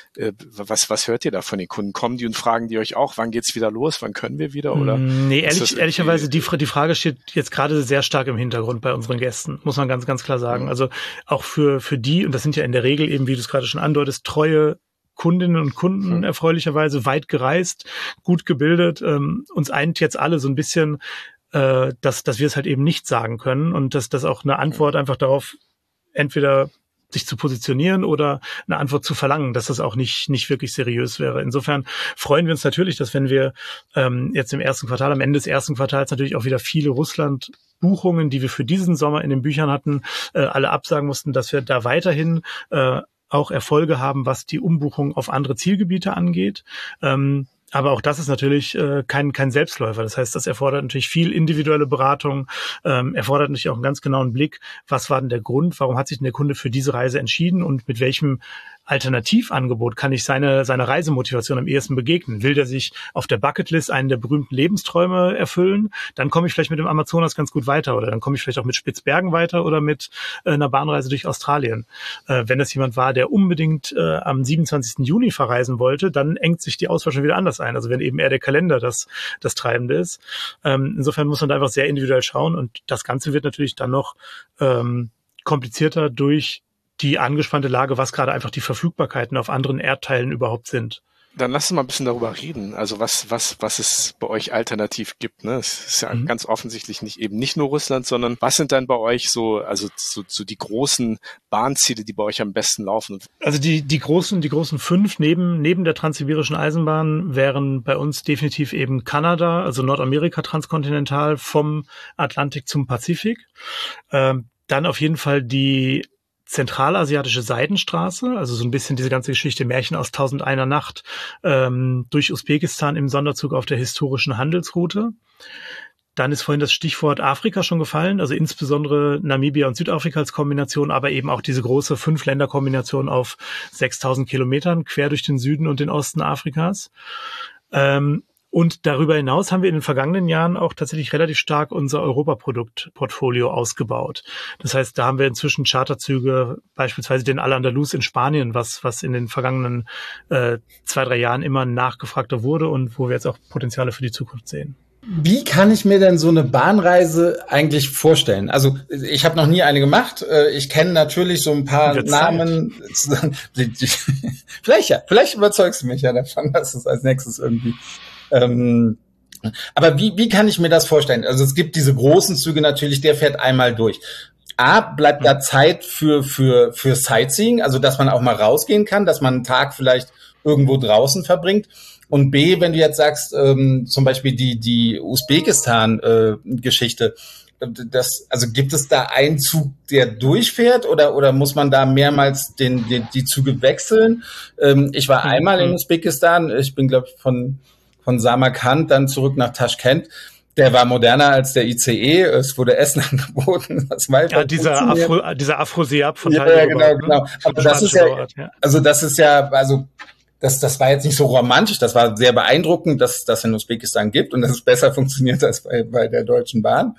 was hört ihr da von den Kunden? Kommen die und fragen die euch auch, wann geht's wieder los, wann können wir wieder? Oder nee, ehrlicherweise, die Frage steht jetzt gerade sehr stark im Hintergrund bei unseren Gästen, muss man ganz, ganz klar sagen. Also auch für die, und das sind ja in der Regel eben, wie du es gerade schon andeutest, treue Kundinnen und Kunden erfreulicherweise weit gereist, gut gebildet. Uns eint jetzt alle so ein bisschen, dass wir es halt eben nicht sagen können und dass das auch eine Antwort einfach darauf, entweder sich zu positionieren oder eine Antwort zu verlangen, dass das auch nicht wirklich seriös wäre. Insofern freuen wir uns natürlich, dass wenn wir jetzt im ersten Quartal, am Ende des ersten Quartals natürlich auch wieder viele Russland-Buchungen, die wir für diesen Sommer in den Büchern hatten, alle absagen mussten, dass wir da weiterhin auch Erfolge haben, was die Umbuchung auf andere Zielgebiete angeht. Aber auch das ist natürlich kein Selbstläufer. Das heißt, das erfordert natürlich viel individuelle Beratung, erfordert natürlich auch einen ganz genauen Blick, was war denn der Grund, warum hat sich denn der Kunde für diese Reise entschieden und mit welchem Alternativangebot kann ich seine Reisemotivation am ehesten begegnen. Will der sich auf der Bucketlist einen der berühmten Lebensträume erfüllen, dann komme ich vielleicht mit dem Amazonas ganz gut weiter oder dann komme ich vielleicht auch mit Spitzbergen weiter oder mit einer Bahnreise durch Australien. Wenn das jemand war, der unbedingt am 27. Juni verreisen wollte, dann engt sich die Auswahl schon wieder anders ein. Also wenn eben eher der Kalender das Treibende ist. Insofern muss man da einfach sehr individuell schauen und das Ganze wird natürlich dann noch komplizierter durch die angespannte Lage, was gerade einfach die Verfügbarkeiten auf anderen Erdteilen überhaupt sind. Dann lass uns mal ein bisschen darüber reden. Also was es bei euch alternativ gibt. Ne? Es ist ja ganz offensichtlich nicht nur Russland, sondern was sind dann bei euch so die großen Bahnziele, die bei euch am besten laufen? Also die großen 5 neben der transsibirischen Eisenbahn wären bei uns definitiv eben Kanada, also Nordamerika transkontinental vom Atlantik zum Pazifik. Dann auf jeden Fall die zentralasiatische Seidenstraße, also so ein bisschen diese ganze Geschichte Märchen aus 1001 Nacht, durch Usbekistan im Sonderzug auf der historischen Handelsroute. Dann ist vorhin das Stichwort Afrika schon gefallen, also insbesondere Namibia und Südafrika als Kombination, aber eben auch diese große 5-Länder-Kombination auf 6.000 Kilometern quer durch den Süden und den Osten Afrikas. Und darüber hinaus haben wir in den vergangenen Jahren auch tatsächlich relativ stark unser Europaproduktportfolio ausgebaut. Das heißt, da haben wir inzwischen Charterzüge, beispielsweise den Al-Andalus in Spanien, was in den vergangenen 2-3 Jahren immer nachgefragter wurde und wo wir jetzt auch Potenziale für die Zukunft sehen. Wie kann ich mir denn so eine Bahnreise eigentlich vorstellen? Also ich habe noch nie eine gemacht. Ich kenne natürlich so ein paar Namen. Vielleicht überzeugst du mich ja davon, dass es als nächstes irgendwie. Aber wie kann ich mir das vorstellen? Also es gibt diese großen Züge natürlich, der fährt einmal durch. Bleibt da Zeit für Sightseeing, also dass man auch mal rausgehen kann, dass man einen Tag vielleicht irgendwo draußen verbringt. Und B, wenn du jetzt sagst, zum Beispiel die Usbekistan-Geschichte, also gibt es da einen Zug, der durchfährt oder muss man da mehrmals die Züge wechseln? Ich war einmal in Usbekistan, ich bin, glaube ich, von Samarkand dann zurück nach Taschkent. Der war moderner als der ICE, es wurde Essen angeboten. Dieser Afrosiab von Ja, genau. Aber das ist das war jetzt nicht so romantisch, das war sehr beeindruckend, dass das in Usbekistan gibt und dass es besser funktioniert als bei der Deutschen Bahn.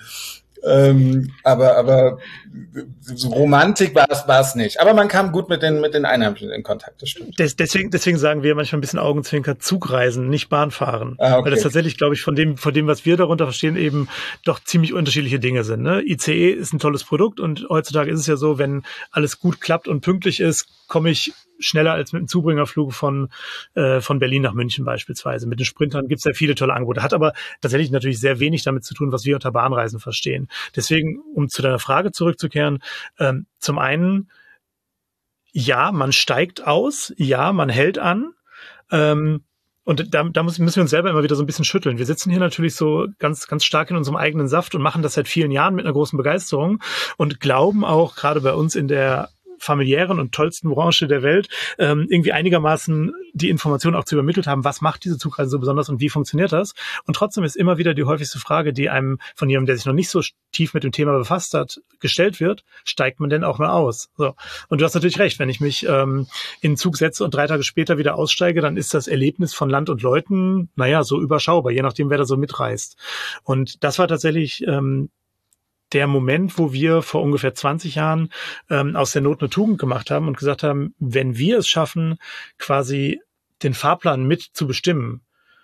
Aber so Romantik war es nicht. Aber man kam gut mit den Einheimischen in Kontakt, das stimmt. Deswegen sagen wir manchmal ein bisschen Augenzwinkern, Zugreisen, nicht Bahnfahren. Okay. Weil das tatsächlich, glaube ich, von dem, was wir darunter verstehen, eben doch ziemlich unterschiedliche Dinge sind. Ne? ICE ist ein tolles Produkt und heutzutage ist es ja so, wenn alles gut klappt und pünktlich ist, komme ich schneller als mit einem Zubringerflug von Berlin nach München beispielsweise. Mit den Sprintern gibt es ja viele tolle Angebote. Hat aber tatsächlich natürlich sehr wenig damit zu tun, was wir unter Bahnreisen verstehen. Deswegen, um zu deiner Frage zurückzukehren, zum einen, ja, man steigt aus, ja, man hält an, und da müssen wir uns selber immer wieder so ein bisschen schütteln. Wir sitzen hier natürlich so ganz, ganz stark in unserem eigenen Saft und machen das seit vielen Jahren mit einer großen Begeisterung und glauben auch, gerade bei uns in der familiären und tollsten Branche der Welt, irgendwie einigermaßen die Informationen auch zu übermittelt haben, was macht diese Zugreise so besonders und wie funktioniert das? Und trotzdem ist immer wieder die häufigste Frage, die einem von jemandem, der sich noch nicht so tief mit dem Thema befasst hat, gestellt wird, steigt man denn auch mal aus? So. Und du hast natürlich recht, wenn ich mich in den Zug setze und 3 Tage später wieder aussteige, dann ist das Erlebnis von Land und Leuten, so überschaubar, je nachdem, wer da so mitreist. Und das war tatsächlich der Moment, wo wir vor ungefähr 20 Jahren aus der Not eine Tugend gemacht haben und gesagt haben, wenn wir es schaffen, quasi den Fahrplan mit zu bestimmen,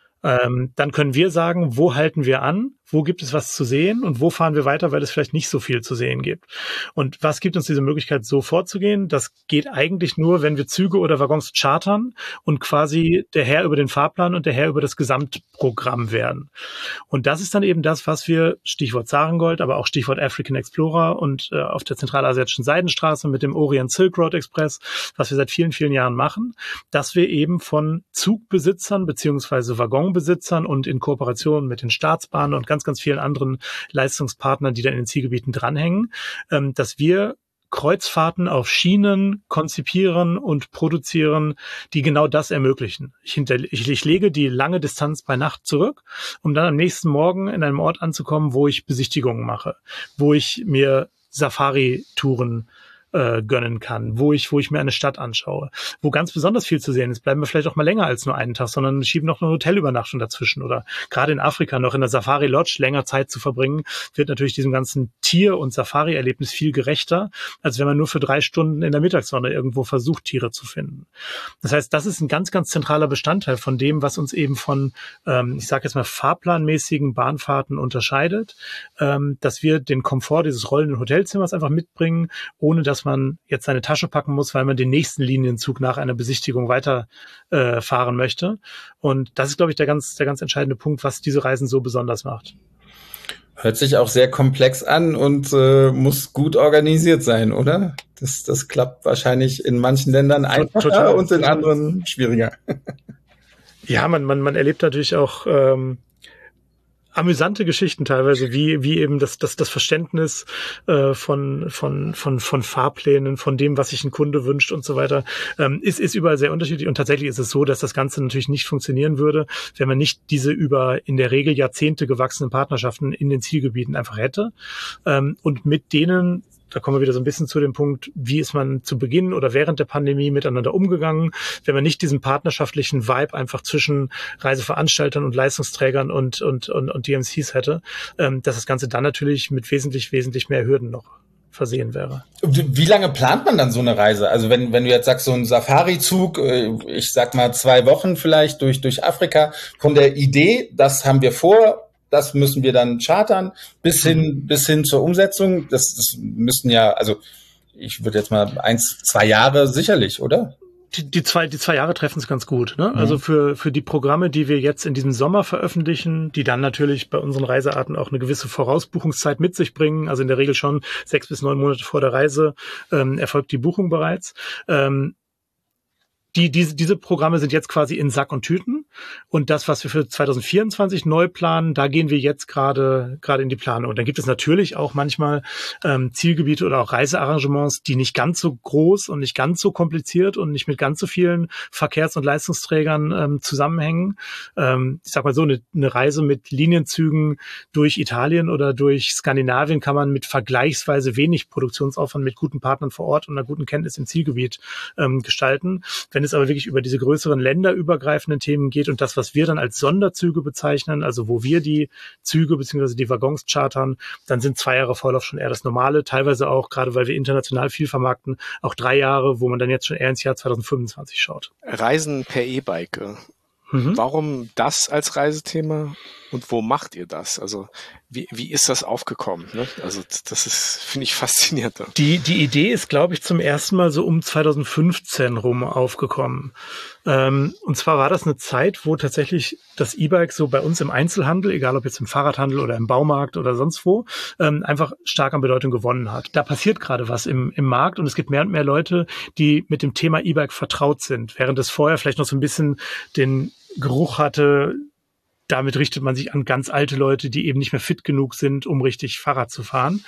dann können wir sagen, wo halten wir an, wo gibt es was zu sehen und wo fahren wir weiter, weil es vielleicht nicht so viel zu sehen gibt. Und was gibt uns diese Möglichkeit, so vorzugehen? Das geht eigentlich nur, wenn wir Züge oder Waggons chartern und quasi der Herr über den Fahrplan und der Herr über das Gesamtprogramm werden. Und das ist dann eben das, was wir, Stichwort Zarengold, aber auch Stichwort African Explorer und auf der zentralasiatischen Seidenstraße mit dem Orient Silk Road Express, was wir seit vielen, vielen Jahren machen, dass wir eben von Zugbesitzern beziehungsweise Waggonbesitzern und in Kooperation mit den Staatsbahnen und ganz vielen anderen Leistungspartnern, die da in den Zielgebieten dranhängen, dass wir Kreuzfahrten auf Schienen konzipieren und produzieren, die genau das ermöglichen. Ich lege die lange Distanz bei Nacht zurück, um dann am nächsten Morgen in einem Ort anzukommen, wo ich Besichtigungen mache, wo ich mir Safari-Touren gönnen kann, wo ich mir eine Stadt anschaue, wo ganz besonders viel zu sehen ist, bleiben wir vielleicht auch mal länger als nur einen Tag, sondern schieben noch eine Hotelübernachtung dazwischen oder gerade in Afrika noch in der Safari Lodge länger Zeit zu verbringen, wird natürlich diesem ganzen Tier- und Safari-Erlebnis viel gerechter, als wenn man nur für 3 Stunden in der Mittagssonne irgendwo versucht, Tiere zu finden. Das heißt, das ist ein ganz, ganz zentraler Bestandteil von dem, was uns eben von, ich sage jetzt mal, fahrplanmäßigen Bahnfahrten unterscheidet, dass wir den Komfort dieses rollenden Hotelzimmers einfach mitbringen, ohne dass man jetzt seine Tasche packen muss, weil man den nächsten Linienzug nach einer Besichtigung weiter fahren möchte. Und das ist, glaube ich, der ganz entscheidende Punkt, was diese Reisen so besonders macht. Hört sich auch sehr komplex an und muss gut organisiert sein, oder? Das klappt wahrscheinlich in manchen Ländern einfacher total, und in anderen schwieriger. Ja, man erlebt natürlich auch amüsante Geschichten teilweise, wie eben das Verständnis von Fahrplänen, von dem, was sich ein Kunde wünscht und so weiter, ist überall sehr unterschiedlich. Und tatsächlich ist es so, dass das Ganze natürlich nicht funktionieren würde, wenn man nicht diese über in der Regel Jahrzehnte gewachsenen Partnerschaften in den Zielgebieten einfach hätte. Und mit denen, da kommen wir wieder so ein bisschen zu dem Punkt, wie ist man zu Beginn oder während der Pandemie miteinander umgegangen, wenn man nicht diesen partnerschaftlichen Vibe einfach zwischen Reiseveranstaltern und Leistungsträgern und DMCs hätte, dass das Ganze dann natürlich mit wesentlich mehr Hürden noch versehen wäre. Wie lange plant man dann so eine Reise? Also wenn du jetzt sagst, so ein Safari-Zug, ich sag mal 2 Wochen vielleicht durch Afrika, von der Idee, das haben wir vor, das müssen wir dann chartern, bis hin zur Umsetzung. Das müssten ja, also ich würde jetzt mal 1-2 Jahre sicherlich, oder? Die 2 Jahre treffen es ganz gut, ne? Also für die Programme, die wir jetzt in diesem Sommer veröffentlichen, die dann natürlich bei unseren Reisearten auch eine gewisse Vorausbuchungszeit mit sich bringen. Also in der Regel schon 6 bis 9 Monate vor der Reise erfolgt die Buchung bereits. Diese Programme sind jetzt quasi in Sack und Tüten. Und das, was wir für 2024 neu planen, da gehen wir jetzt gerade in die Planung. Und dann gibt es natürlich auch manchmal Zielgebiete oder auch Reisearrangements, die nicht ganz so groß und nicht ganz so kompliziert und nicht mit ganz so vielen Verkehrs- und Leistungsträgern zusammenhängen. Ich sag mal so, eine Reise mit Linienzügen durch Italien oder durch Skandinavien kann man mit vergleichsweise wenig Produktionsaufwand mit guten Partnern vor Ort und einer guten Kenntnis im Zielgebiet gestalten. Wenn es aber wirklich über diese größeren länderübergreifenden Themen geht und das, was wir dann als Sonderzüge bezeichnen, also wo wir die Züge bzw. die Waggons chartern, dann sind 2 Jahre Vorlauf schon eher das Normale. Teilweise auch, gerade weil wir international viel vermarkten, auch 3 Jahre, wo man dann jetzt schon eher ins Jahr 2025 schaut. Reisen per E-Bike. Warum das als Reisethema und wo macht ihr das? Also wie ist das aufgekommen? Ne? Also das ist, finde ich, faszinierend. Die Idee ist, glaube ich, zum ersten Mal so um 2015 rum aufgekommen. Und zwar war das eine Zeit, wo tatsächlich das E-Bike so bei uns im Einzelhandel, egal ob jetzt im Fahrradhandel oder im Baumarkt oder sonst wo, einfach stark an Bedeutung gewonnen hat. Da passiert gerade was im Markt und es gibt mehr und mehr Leute, die mit dem Thema E-Bike vertraut sind, während es vorher vielleicht noch so ein bisschen den Geruch hatte. Damit richtet man sich an ganz alte Leute, die eben nicht mehr fit genug sind, um richtig Fahrrad zu fahren.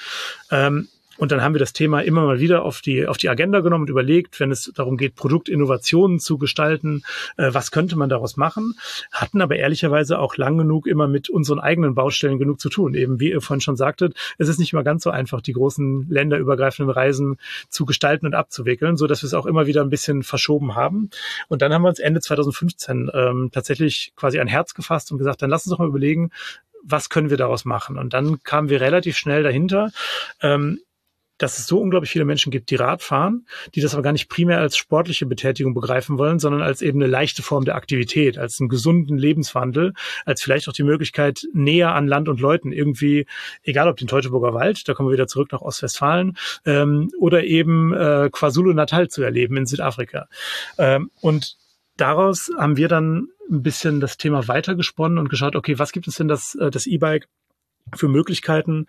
Und dann haben wir das Thema immer mal wieder auf die Agenda genommen und überlegt, wenn es darum geht, Produktinnovationen zu gestalten, was könnte man daraus machen? Hatten aber ehrlicherweise auch lang genug immer mit unseren eigenen Baustellen genug zu tun. Eben wie ihr vorhin schon sagtet, es ist nicht immer ganz so einfach, die großen länderübergreifenden Reisen zu gestalten und abzuwickeln, so dass wir es auch immer wieder ein bisschen verschoben haben. Und dann haben wir uns Ende 2015 tatsächlich quasi ein Herz gefasst und gesagt, dann lass uns doch mal überlegen, was können wir daraus machen? Und dann kamen wir relativ schnell dahinter, dass es so unglaublich viele Menschen gibt, die Rad fahren, die das aber gar nicht primär als sportliche Betätigung begreifen wollen, sondern als eben eine leichte Form der Aktivität, als einen gesunden Lebenswandel, als vielleicht auch die Möglichkeit, näher an Land und Leuten irgendwie, egal ob den Teutoburger Wald, da kommen wir wieder zurück nach Ostwestfalen, oder eben KwaZulu-Natal zu erleben in Südafrika. Und daraus haben wir dann ein bisschen das Thema weitergesponnen und geschaut, okay, was gibt es denn das E-Bike für Möglichkeiten,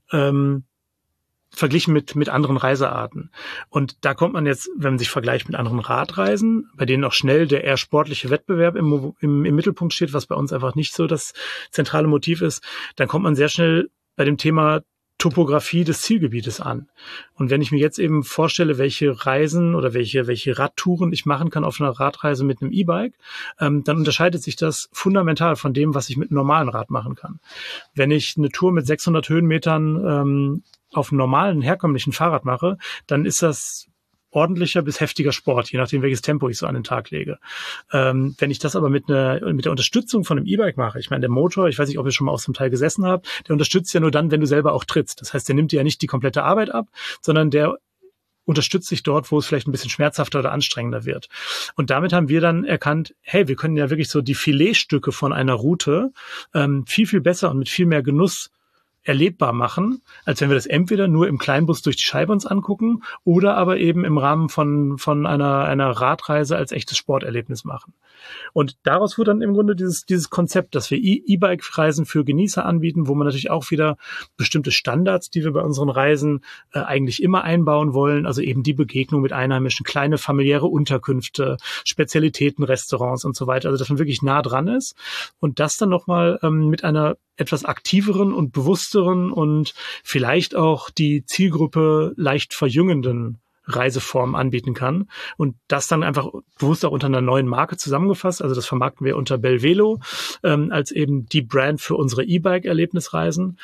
verglichen mit anderen Reisearten. Und da kommt man jetzt, wenn man sich vergleicht mit anderen Radreisen, bei denen auch schnell der eher sportliche Wettbewerb im Mittelpunkt steht, was bei uns einfach nicht so das zentrale Motiv ist, dann kommt man sehr schnell bei dem Thema Topografie des Zielgebietes an. Und wenn ich mir jetzt eben vorstelle, welche Reisen oder welche Radtouren ich machen kann auf einer Radreise mit einem E-Bike, dann unterscheidet sich das fundamental von dem, was ich mit einem normalen Rad machen kann. Wenn ich eine Tour mit 600 Höhenmetern auf einem normalen, herkömmlichen Fahrrad mache, dann ist das ordentlicher bis heftiger Sport, je nachdem, welches Tempo ich so an den Tag lege. Wenn ich das aber mit der Unterstützung von einem E-Bike mache, ich meine, der Motor, ich weiß nicht, ob ihr schon mal aus dem Teil gesessen habt, der unterstützt ja nur dann, wenn du selber auch trittst. Das heißt, der nimmt dir ja nicht die komplette Arbeit ab, sondern der unterstützt sich dort, wo es vielleicht ein bisschen schmerzhafter oder anstrengender wird. Und damit haben wir dann erkannt, hey, wir können ja wirklich so die Filetstücke von einer Route viel, viel besser und mit viel mehr Genuss erlebbar machen, als wenn wir das entweder nur im Kleinbus durch die Scheibe uns angucken oder aber eben im Rahmen von einer Radreise als echtes Sporterlebnis machen. Und daraus wurde dann im Grunde dieses Konzept, dass wir E-Bike-Reisen für Genießer anbieten, wo man natürlich auch wieder bestimmte Standards, die wir bei unseren Reisen eigentlich immer einbauen wollen, also eben die Begegnung mit Einheimischen, kleine familiäre Unterkünfte, Spezialitäten, Restaurants und so weiter, also dass man wirklich nah dran ist und das dann nochmal mit einer etwas aktiveren und bewussteren und vielleicht auch die Zielgruppe leicht verjüngenden Reiseform anbieten kann und das dann einfach bewusst auch unter einer neuen Marke zusammengefasst. Also das vermarkten wir unter Belvelo als eben die Brand für unsere E-Bike-Erlebnisreisen.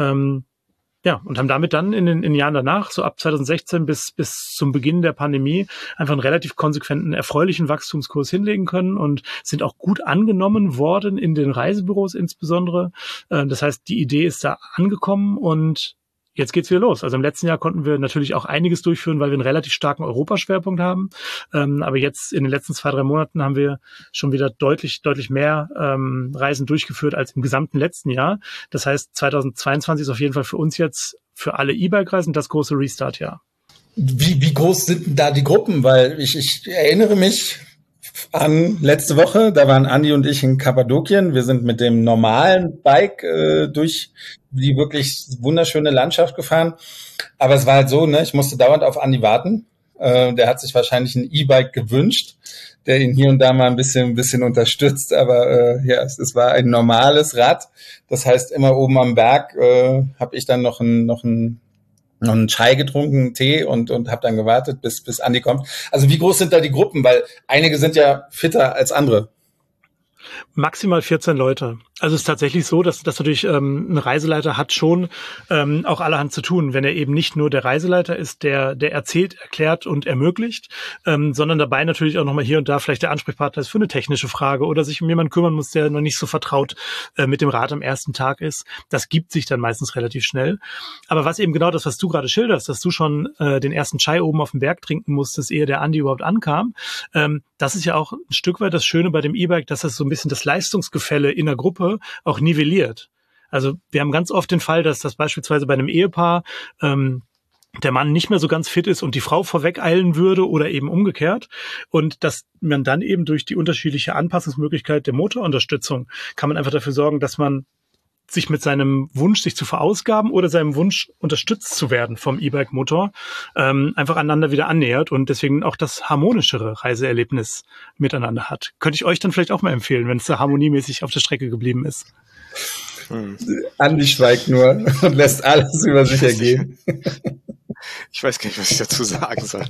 Ja, und haben damit dann in den Jahren danach, so ab 2016 bis zum Beginn der Pandemie, einfach einen relativ konsequenten, erfreulichen Wachstumskurs hinlegen können und sind auch gut angenommen worden in den Reisebüros insbesondere. Das heißt, die Idee ist da angekommen und jetzt geht's wieder los. Also im letzten Jahr konnten wir natürlich auch einiges durchführen, weil wir einen relativ starken Europaschwerpunkt haben. Aber jetzt in den letzten 2-3 Monaten haben wir schon wieder deutlich mehr Reisen durchgeführt als im gesamten letzten Jahr. Das heißt, 2022 ist auf jeden Fall für uns jetzt für alle E-Bike-Reisen das große Restart-Jahr. Wie groß sind denn da die Gruppen? Weil ich erinnere mich an letzte Woche, da waren Andi und ich in Kappadokien. Wir sind mit dem normalen Bike durch die wirklich wunderschöne Landschaft gefahren. Aber es war halt so, ne, ich musste dauernd auf Andi warten. Der hat sich wahrscheinlich ein E-Bike gewünscht, der ihn hier und da mal ein bisschen unterstützt. Aber ja, es war ein normales Rad. Das heißt, immer oben am Berg habe ich dann noch einen Chai getrunken, Tee und habe dann gewartet, bis Andi kommt. Also wie groß sind da die Gruppen? Weil einige sind ja fitter als andere. Maximal 14 Leute. Also es ist tatsächlich so, dass natürlich ein Reiseleiter hat schon auch allerhand zu tun, wenn er eben nicht nur der Reiseleiter ist, der erzählt, erklärt und ermöglicht, sondern dabei natürlich auch nochmal hier und da vielleicht der Ansprechpartner ist für eine technische Frage oder sich um jemanden kümmern muss, der noch nicht so vertraut mit dem Rad am ersten Tag ist. Das gibt sich dann meistens relativ schnell. Aber was eben genau das, was du gerade schilderst, dass du schon den ersten Chai oben auf dem Berg trinken musstest, ehe der Andi überhaupt ankam, das ist ja auch ein Stück weit das Schöne bei dem E-Bike, dass es so ein bisschen das Leistungsgefälle in der Gruppe auch nivelliert. Also wir haben ganz oft den Fall, dass das beispielsweise bei einem Ehepaar der Mann nicht mehr so ganz fit ist und die Frau vorwegeilen würde oder eben umgekehrt und dass man dann eben durch die unterschiedliche Anpassungsmöglichkeit der Motorunterstützung kann man einfach dafür sorgen, dass man sich mit seinem Wunsch, sich zu verausgaben oder seinem Wunsch, unterstützt zu werden vom E-Bike-Motor, einfach aneinander wieder annähert und deswegen auch das harmonischere Reiseerlebnis miteinander hat. Könnte ich euch dann vielleicht auch mal empfehlen, wenn es da harmoniemäßig auf der Strecke geblieben ist. Andi schweigt nur und lässt alles über sich ergehen. Ich weiß gar nicht, was ich dazu sagen soll.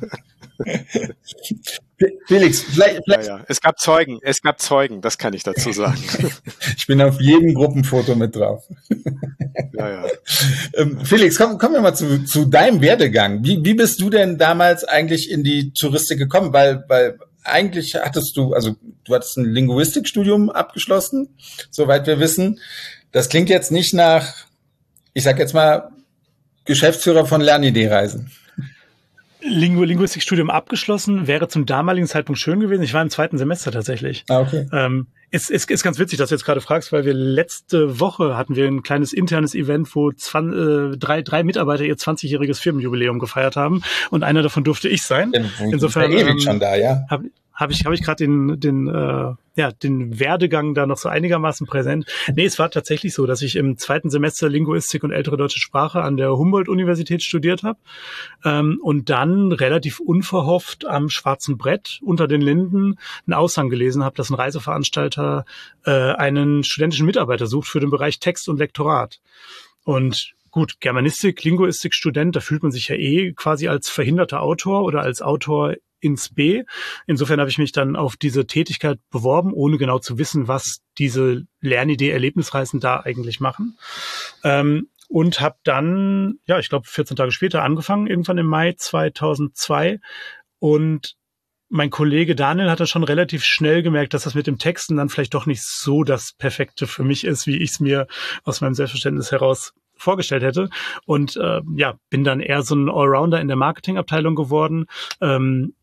Felix, vielleicht. Ja. Es gab Zeugen, das kann ich dazu sagen. Ich bin auf jedem Gruppenfoto mit drauf. Ja. Felix, kommen wir mal zu deinem Werdegang. Wie bist du denn damals eigentlich in die Touristik gekommen? Weil eigentlich hattest du hattest ein Linguistikstudium abgeschlossen, soweit wir wissen. Das klingt jetzt nicht nach, ich sag jetzt mal, Geschäftsführer von Lernidee-Reisen. Linguistikstudium abgeschlossen, wäre zum damaligen Zeitpunkt schön gewesen. Ich war im 2. Semester tatsächlich. Okay. Ist ganz witzig, dass du jetzt gerade fragst, weil wir letzte Woche hatten wir ein kleines internes Event, wo drei Mitarbeiter ihr 20-jähriges Firmenjubiläum gefeiert haben und einer davon durfte ich sein. Insofern ewig schon da, ja. Habe ich gerade den Werdegang da noch so einigermaßen präsent. Nee, es war tatsächlich so, dass ich im 2. Semester Linguistik und ältere deutsche Sprache an der Humboldt-Universität studiert habe und dann relativ unverhofft am schwarzen Brett unter den Linden einen Aushang gelesen habe, dass ein Reiseveranstalter einen studentischen Mitarbeiter sucht für den Bereich Text und Lektorat. Und gut, Germanistik, Linguistik, Student, da fühlt man sich ja quasi als verhinderter Autor oder als Autor ins B. Insofern habe ich mich dann auf diese Tätigkeit beworben, ohne genau zu wissen, was diese Lernidee-Erlebnisreisen da eigentlich machen. Und habe dann, ich glaube 14 Tage später angefangen, irgendwann im Mai 2002. Und mein Kollege Daniel hat da schon relativ schnell gemerkt, dass das mit dem Texten dann vielleicht doch nicht so das Perfekte für mich ist, wie ich es mir aus meinem Selbstverständnis heraus vorgestellt hätte. Und bin dann eher so ein Allrounder in der Marketingabteilung geworden.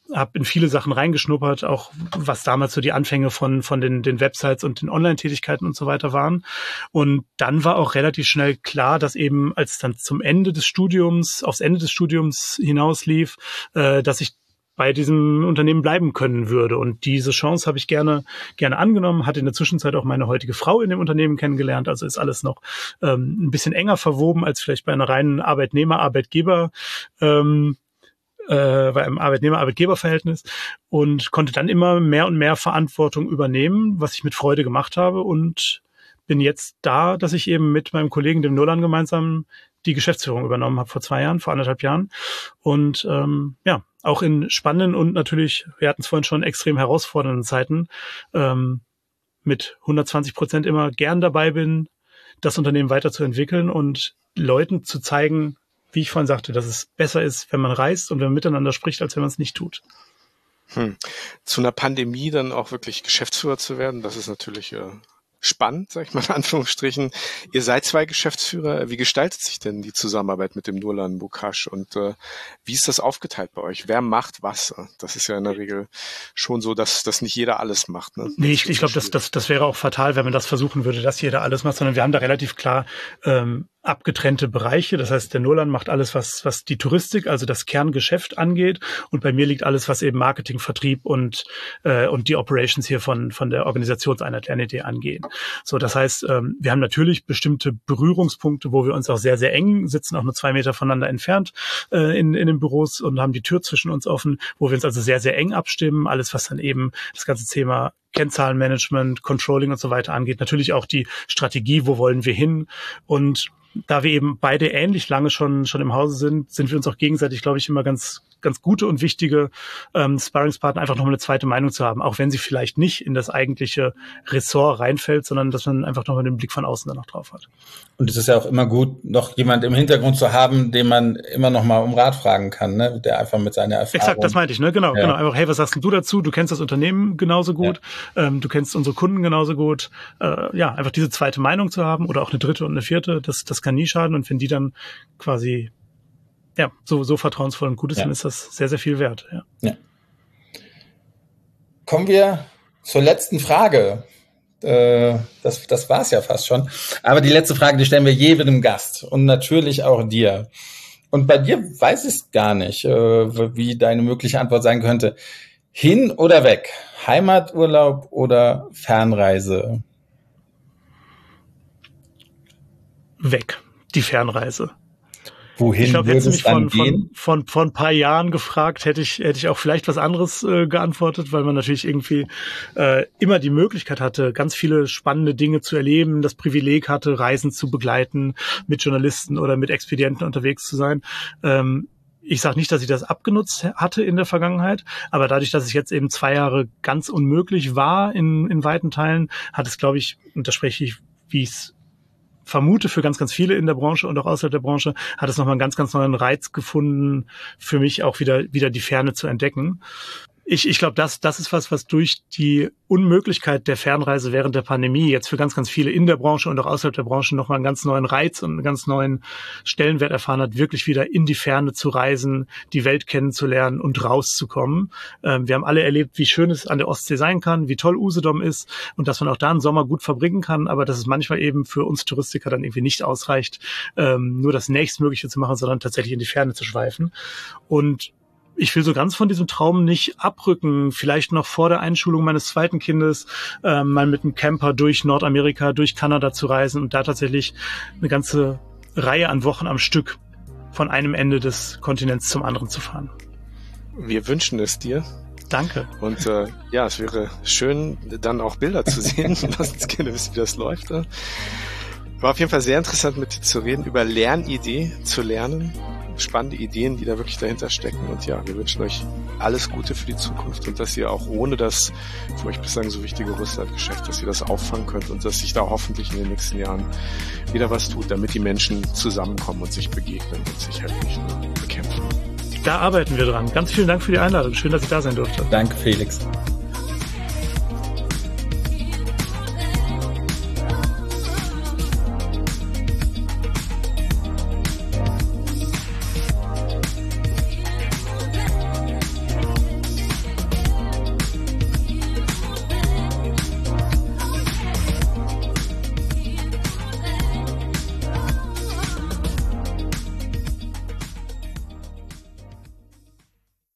habe in viele Sachen reingeschnuppert, auch was damals so die Anfänge von den Websites und den Online-Tätigkeiten und so weiter waren. Und dann war auch relativ schnell klar, dass eben, als dann aufs Ende des Studiums hinauslief, dass ich bei diesem Unternehmen bleiben können würde. Und diese Chance habe ich gerne angenommen, hatte in der Zwischenzeit auch meine heutige Frau in dem Unternehmen kennengelernt. Also ist alles noch ein bisschen enger verwoben als vielleicht bei einer reinen Arbeitnehmer-Arbeitgeber, bei einem Arbeitnehmer-Arbeitgeber-Verhältnis, und konnte dann immer mehr und mehr Verantwortung übernehmen, was ich mit Freude gemacht habe, und bin jetzt da, dass ich eben mit meinem Kollegen, dem Nolan, gemeinsam die Geschäftsführung übernommen habe vor 1,5 Jahren. Und auch in spannenden und natürlich, wir hatten es vorhin schon, extrem herausfordernden Zeiten mit 120% immer gern dabei bin, das Unternehmen weiterzuentwickeln und Leuten zu zeigen, wie ich vorhin sagte, dass es besser ist, wenn man reist und wenn man miteinander spricht, als wenn man es nicht tut. Zu einer Pandemie dann auch wirklich Geschäftsführer zu werden, das ist natürlich spannend, sag ich mal in Anführungsstrichen. Ihr seid 2 Geschäftsführer. Wie gestaltet sich denn die Zusammenarbeit mit dem Nurlan Bukhash und wie ist das aufgeteilt bei euch? Wer macht was? Das ist ja in der Regel schon so, dass nicht jeder alles macht. Ne? Nee, ich glaube, das wäre auch fatal, wenn man das versuchen würde, dass jeder alles macht, sondern wir haben da relativ klar abgetrennte Bereiche. Das heißt, der Nolan macht alles, was die Touristik, also das Kerngeschäft angeht, und bei mir liegt alles, was eben Marketing, Vertrieb und die Operations hier von der Organisationseinheit Lernidee angehen. So, das heißt, wir haben natürlich bestimmte Berührungspunkte, wo wir uns auch sehr, sehr eng sitzen, auch nur 2 Meter voneinander entfernt in den Büros, und haben die Tür zwischen uns offen, wo wir uns also sehr, sehr eng abstimmen. Alles, was dann eben das ganze Thema Kennzahlenmanagement, Controlling und so weiter angeht. Natürlich auch die Strategie, wo wollen wir hin, und da wir eben beide ähnlich lange schon im Hause sind wir uns auch gegenseitig, glaube ich, immer ganz gute und wichtige Sparringspartner, einfach nochmal eine zweite Meinung zu haben, auch wenn sie vielleicht nicht in das eigentliche Ressort reinfällt, sondern dass man einfach nochmal den Blick von außen danach drauf hat. Und es ist ja auch immer gut, noch jemand im Hintergrund zu haben, den man immer noch mal um Rat fragen kann, ne? Der einfach mit seiner Erfahrung... Exakt, das meinte ich, ne? Genau. Einfach, hey, was sagst denn du dazu? Du kennst das Unternehmen genauso gut, du kennst unsere Kunden genauso gut. Einfach diese zweite Meinung zu haben oder auch eine dritte und eine vierte, das kann nie schaden. Und wenn die dann quasi so vertrauensvoll und gut ist, dann ist das sehr, sehr viel wert. Ja. Kommen wir zur letzten Frage. Das war's ja fast schon. Aber die letzte Frage, die stellen wir jedem Gast und natürlich auch dir. Und bei dir weiß ich gar nicht, wie deine mögliche Antwort sein könnte. Hin oder weg? Heimaturlaub oder Fernreise? Weg. Die Fernreise. Wohin ich glaube, hättest du mich gehen? von ein paar Jahren gefragt, hätte ich auch vielleicht was anderes geantwortet, weil man natürlich irgendwie immer die Möglichkeit hatte, ganz viele spannende Dinge zu erleben, das Privileg hatte, Reisen zu begleiten, mit Journalisten oder mit Expedienten unterwegs zu sein. Ich sage nicht, dass ich das abgenutzt hatte in der Vergangenheit, aber dadurch, dass es jetzt eben 2 Jahre ganz unmöglich war in weiten Teilen, hat es, glaube ich, und da spreche ich, wie ich es vermute, für ganz, ganz viele in der Branche und auch außerhalb der Branche, hat es nochmal einen ganz, ganz neuen Reiz gefunden, für mich auch wieder die Ferne zu entdecken. Ich glaube, das ist was durch die Unmöglichkeit der Fernreise während der Pandemie jetzt für ganz, ganz viele in der Branche und auch außerhalb der Branche nochmal einen ganz neuen Reiz und einen ganz neuen Stellenwert erfahren hat, wirklich wieder in die Ferne zu reisen, die Welt kennenzulernen und rauszukommen. Wir haben alle erlebt, wie schön es an der Ostsee sein kann, wie toll Usedom ist und dass man auch da einen Sommer gut verbringen kann, aber dass es manchmal eben für uns Touristiker dann irgendwie nicht ausreicht, nur das Nächstmögliche zu machen, sondern tatsächlich in die Ferne zu schweifen. Und ich will so ganz von diesem Traum nicht abrücken, vielleicht noch vor der Einschulung meines zweiten Kindes mal mit einem Camper durch Nordamerika, durch Kanada zu reisen und da tatsächlich eine ganze Reihe an Wochen am Stück von einem Ende des Kontinents zum anderen zu fahren. Wir wünschen es dir. Danke. Und es wäre schön, dann auch Bilder zu sehen. Lass uns gerne wissen, wie das läuft. War auf jeden Fall sehr interessant, mit dir zu reden, über Lernidee zu lernen. Spannende Ideen, die da wirklich dahinter stecken. Und ja, wir wünschen euch alles Gute für die Zukunft und dass ihr auch ohne das für euch bislang so wichtige Russland-Geschäft, dass ihr das auffangen könnt und dass sich da hoffentlich in den nächsten Jahren wieder was tut, damit die Menschen zusammenkommen und sich begegnen und sich halt nicht nur bekämpfen. Da arbeiten wir dran. Ganz vielen Dank für die Einladung. Schön, dass ich da sein durfte. Danke, Felix.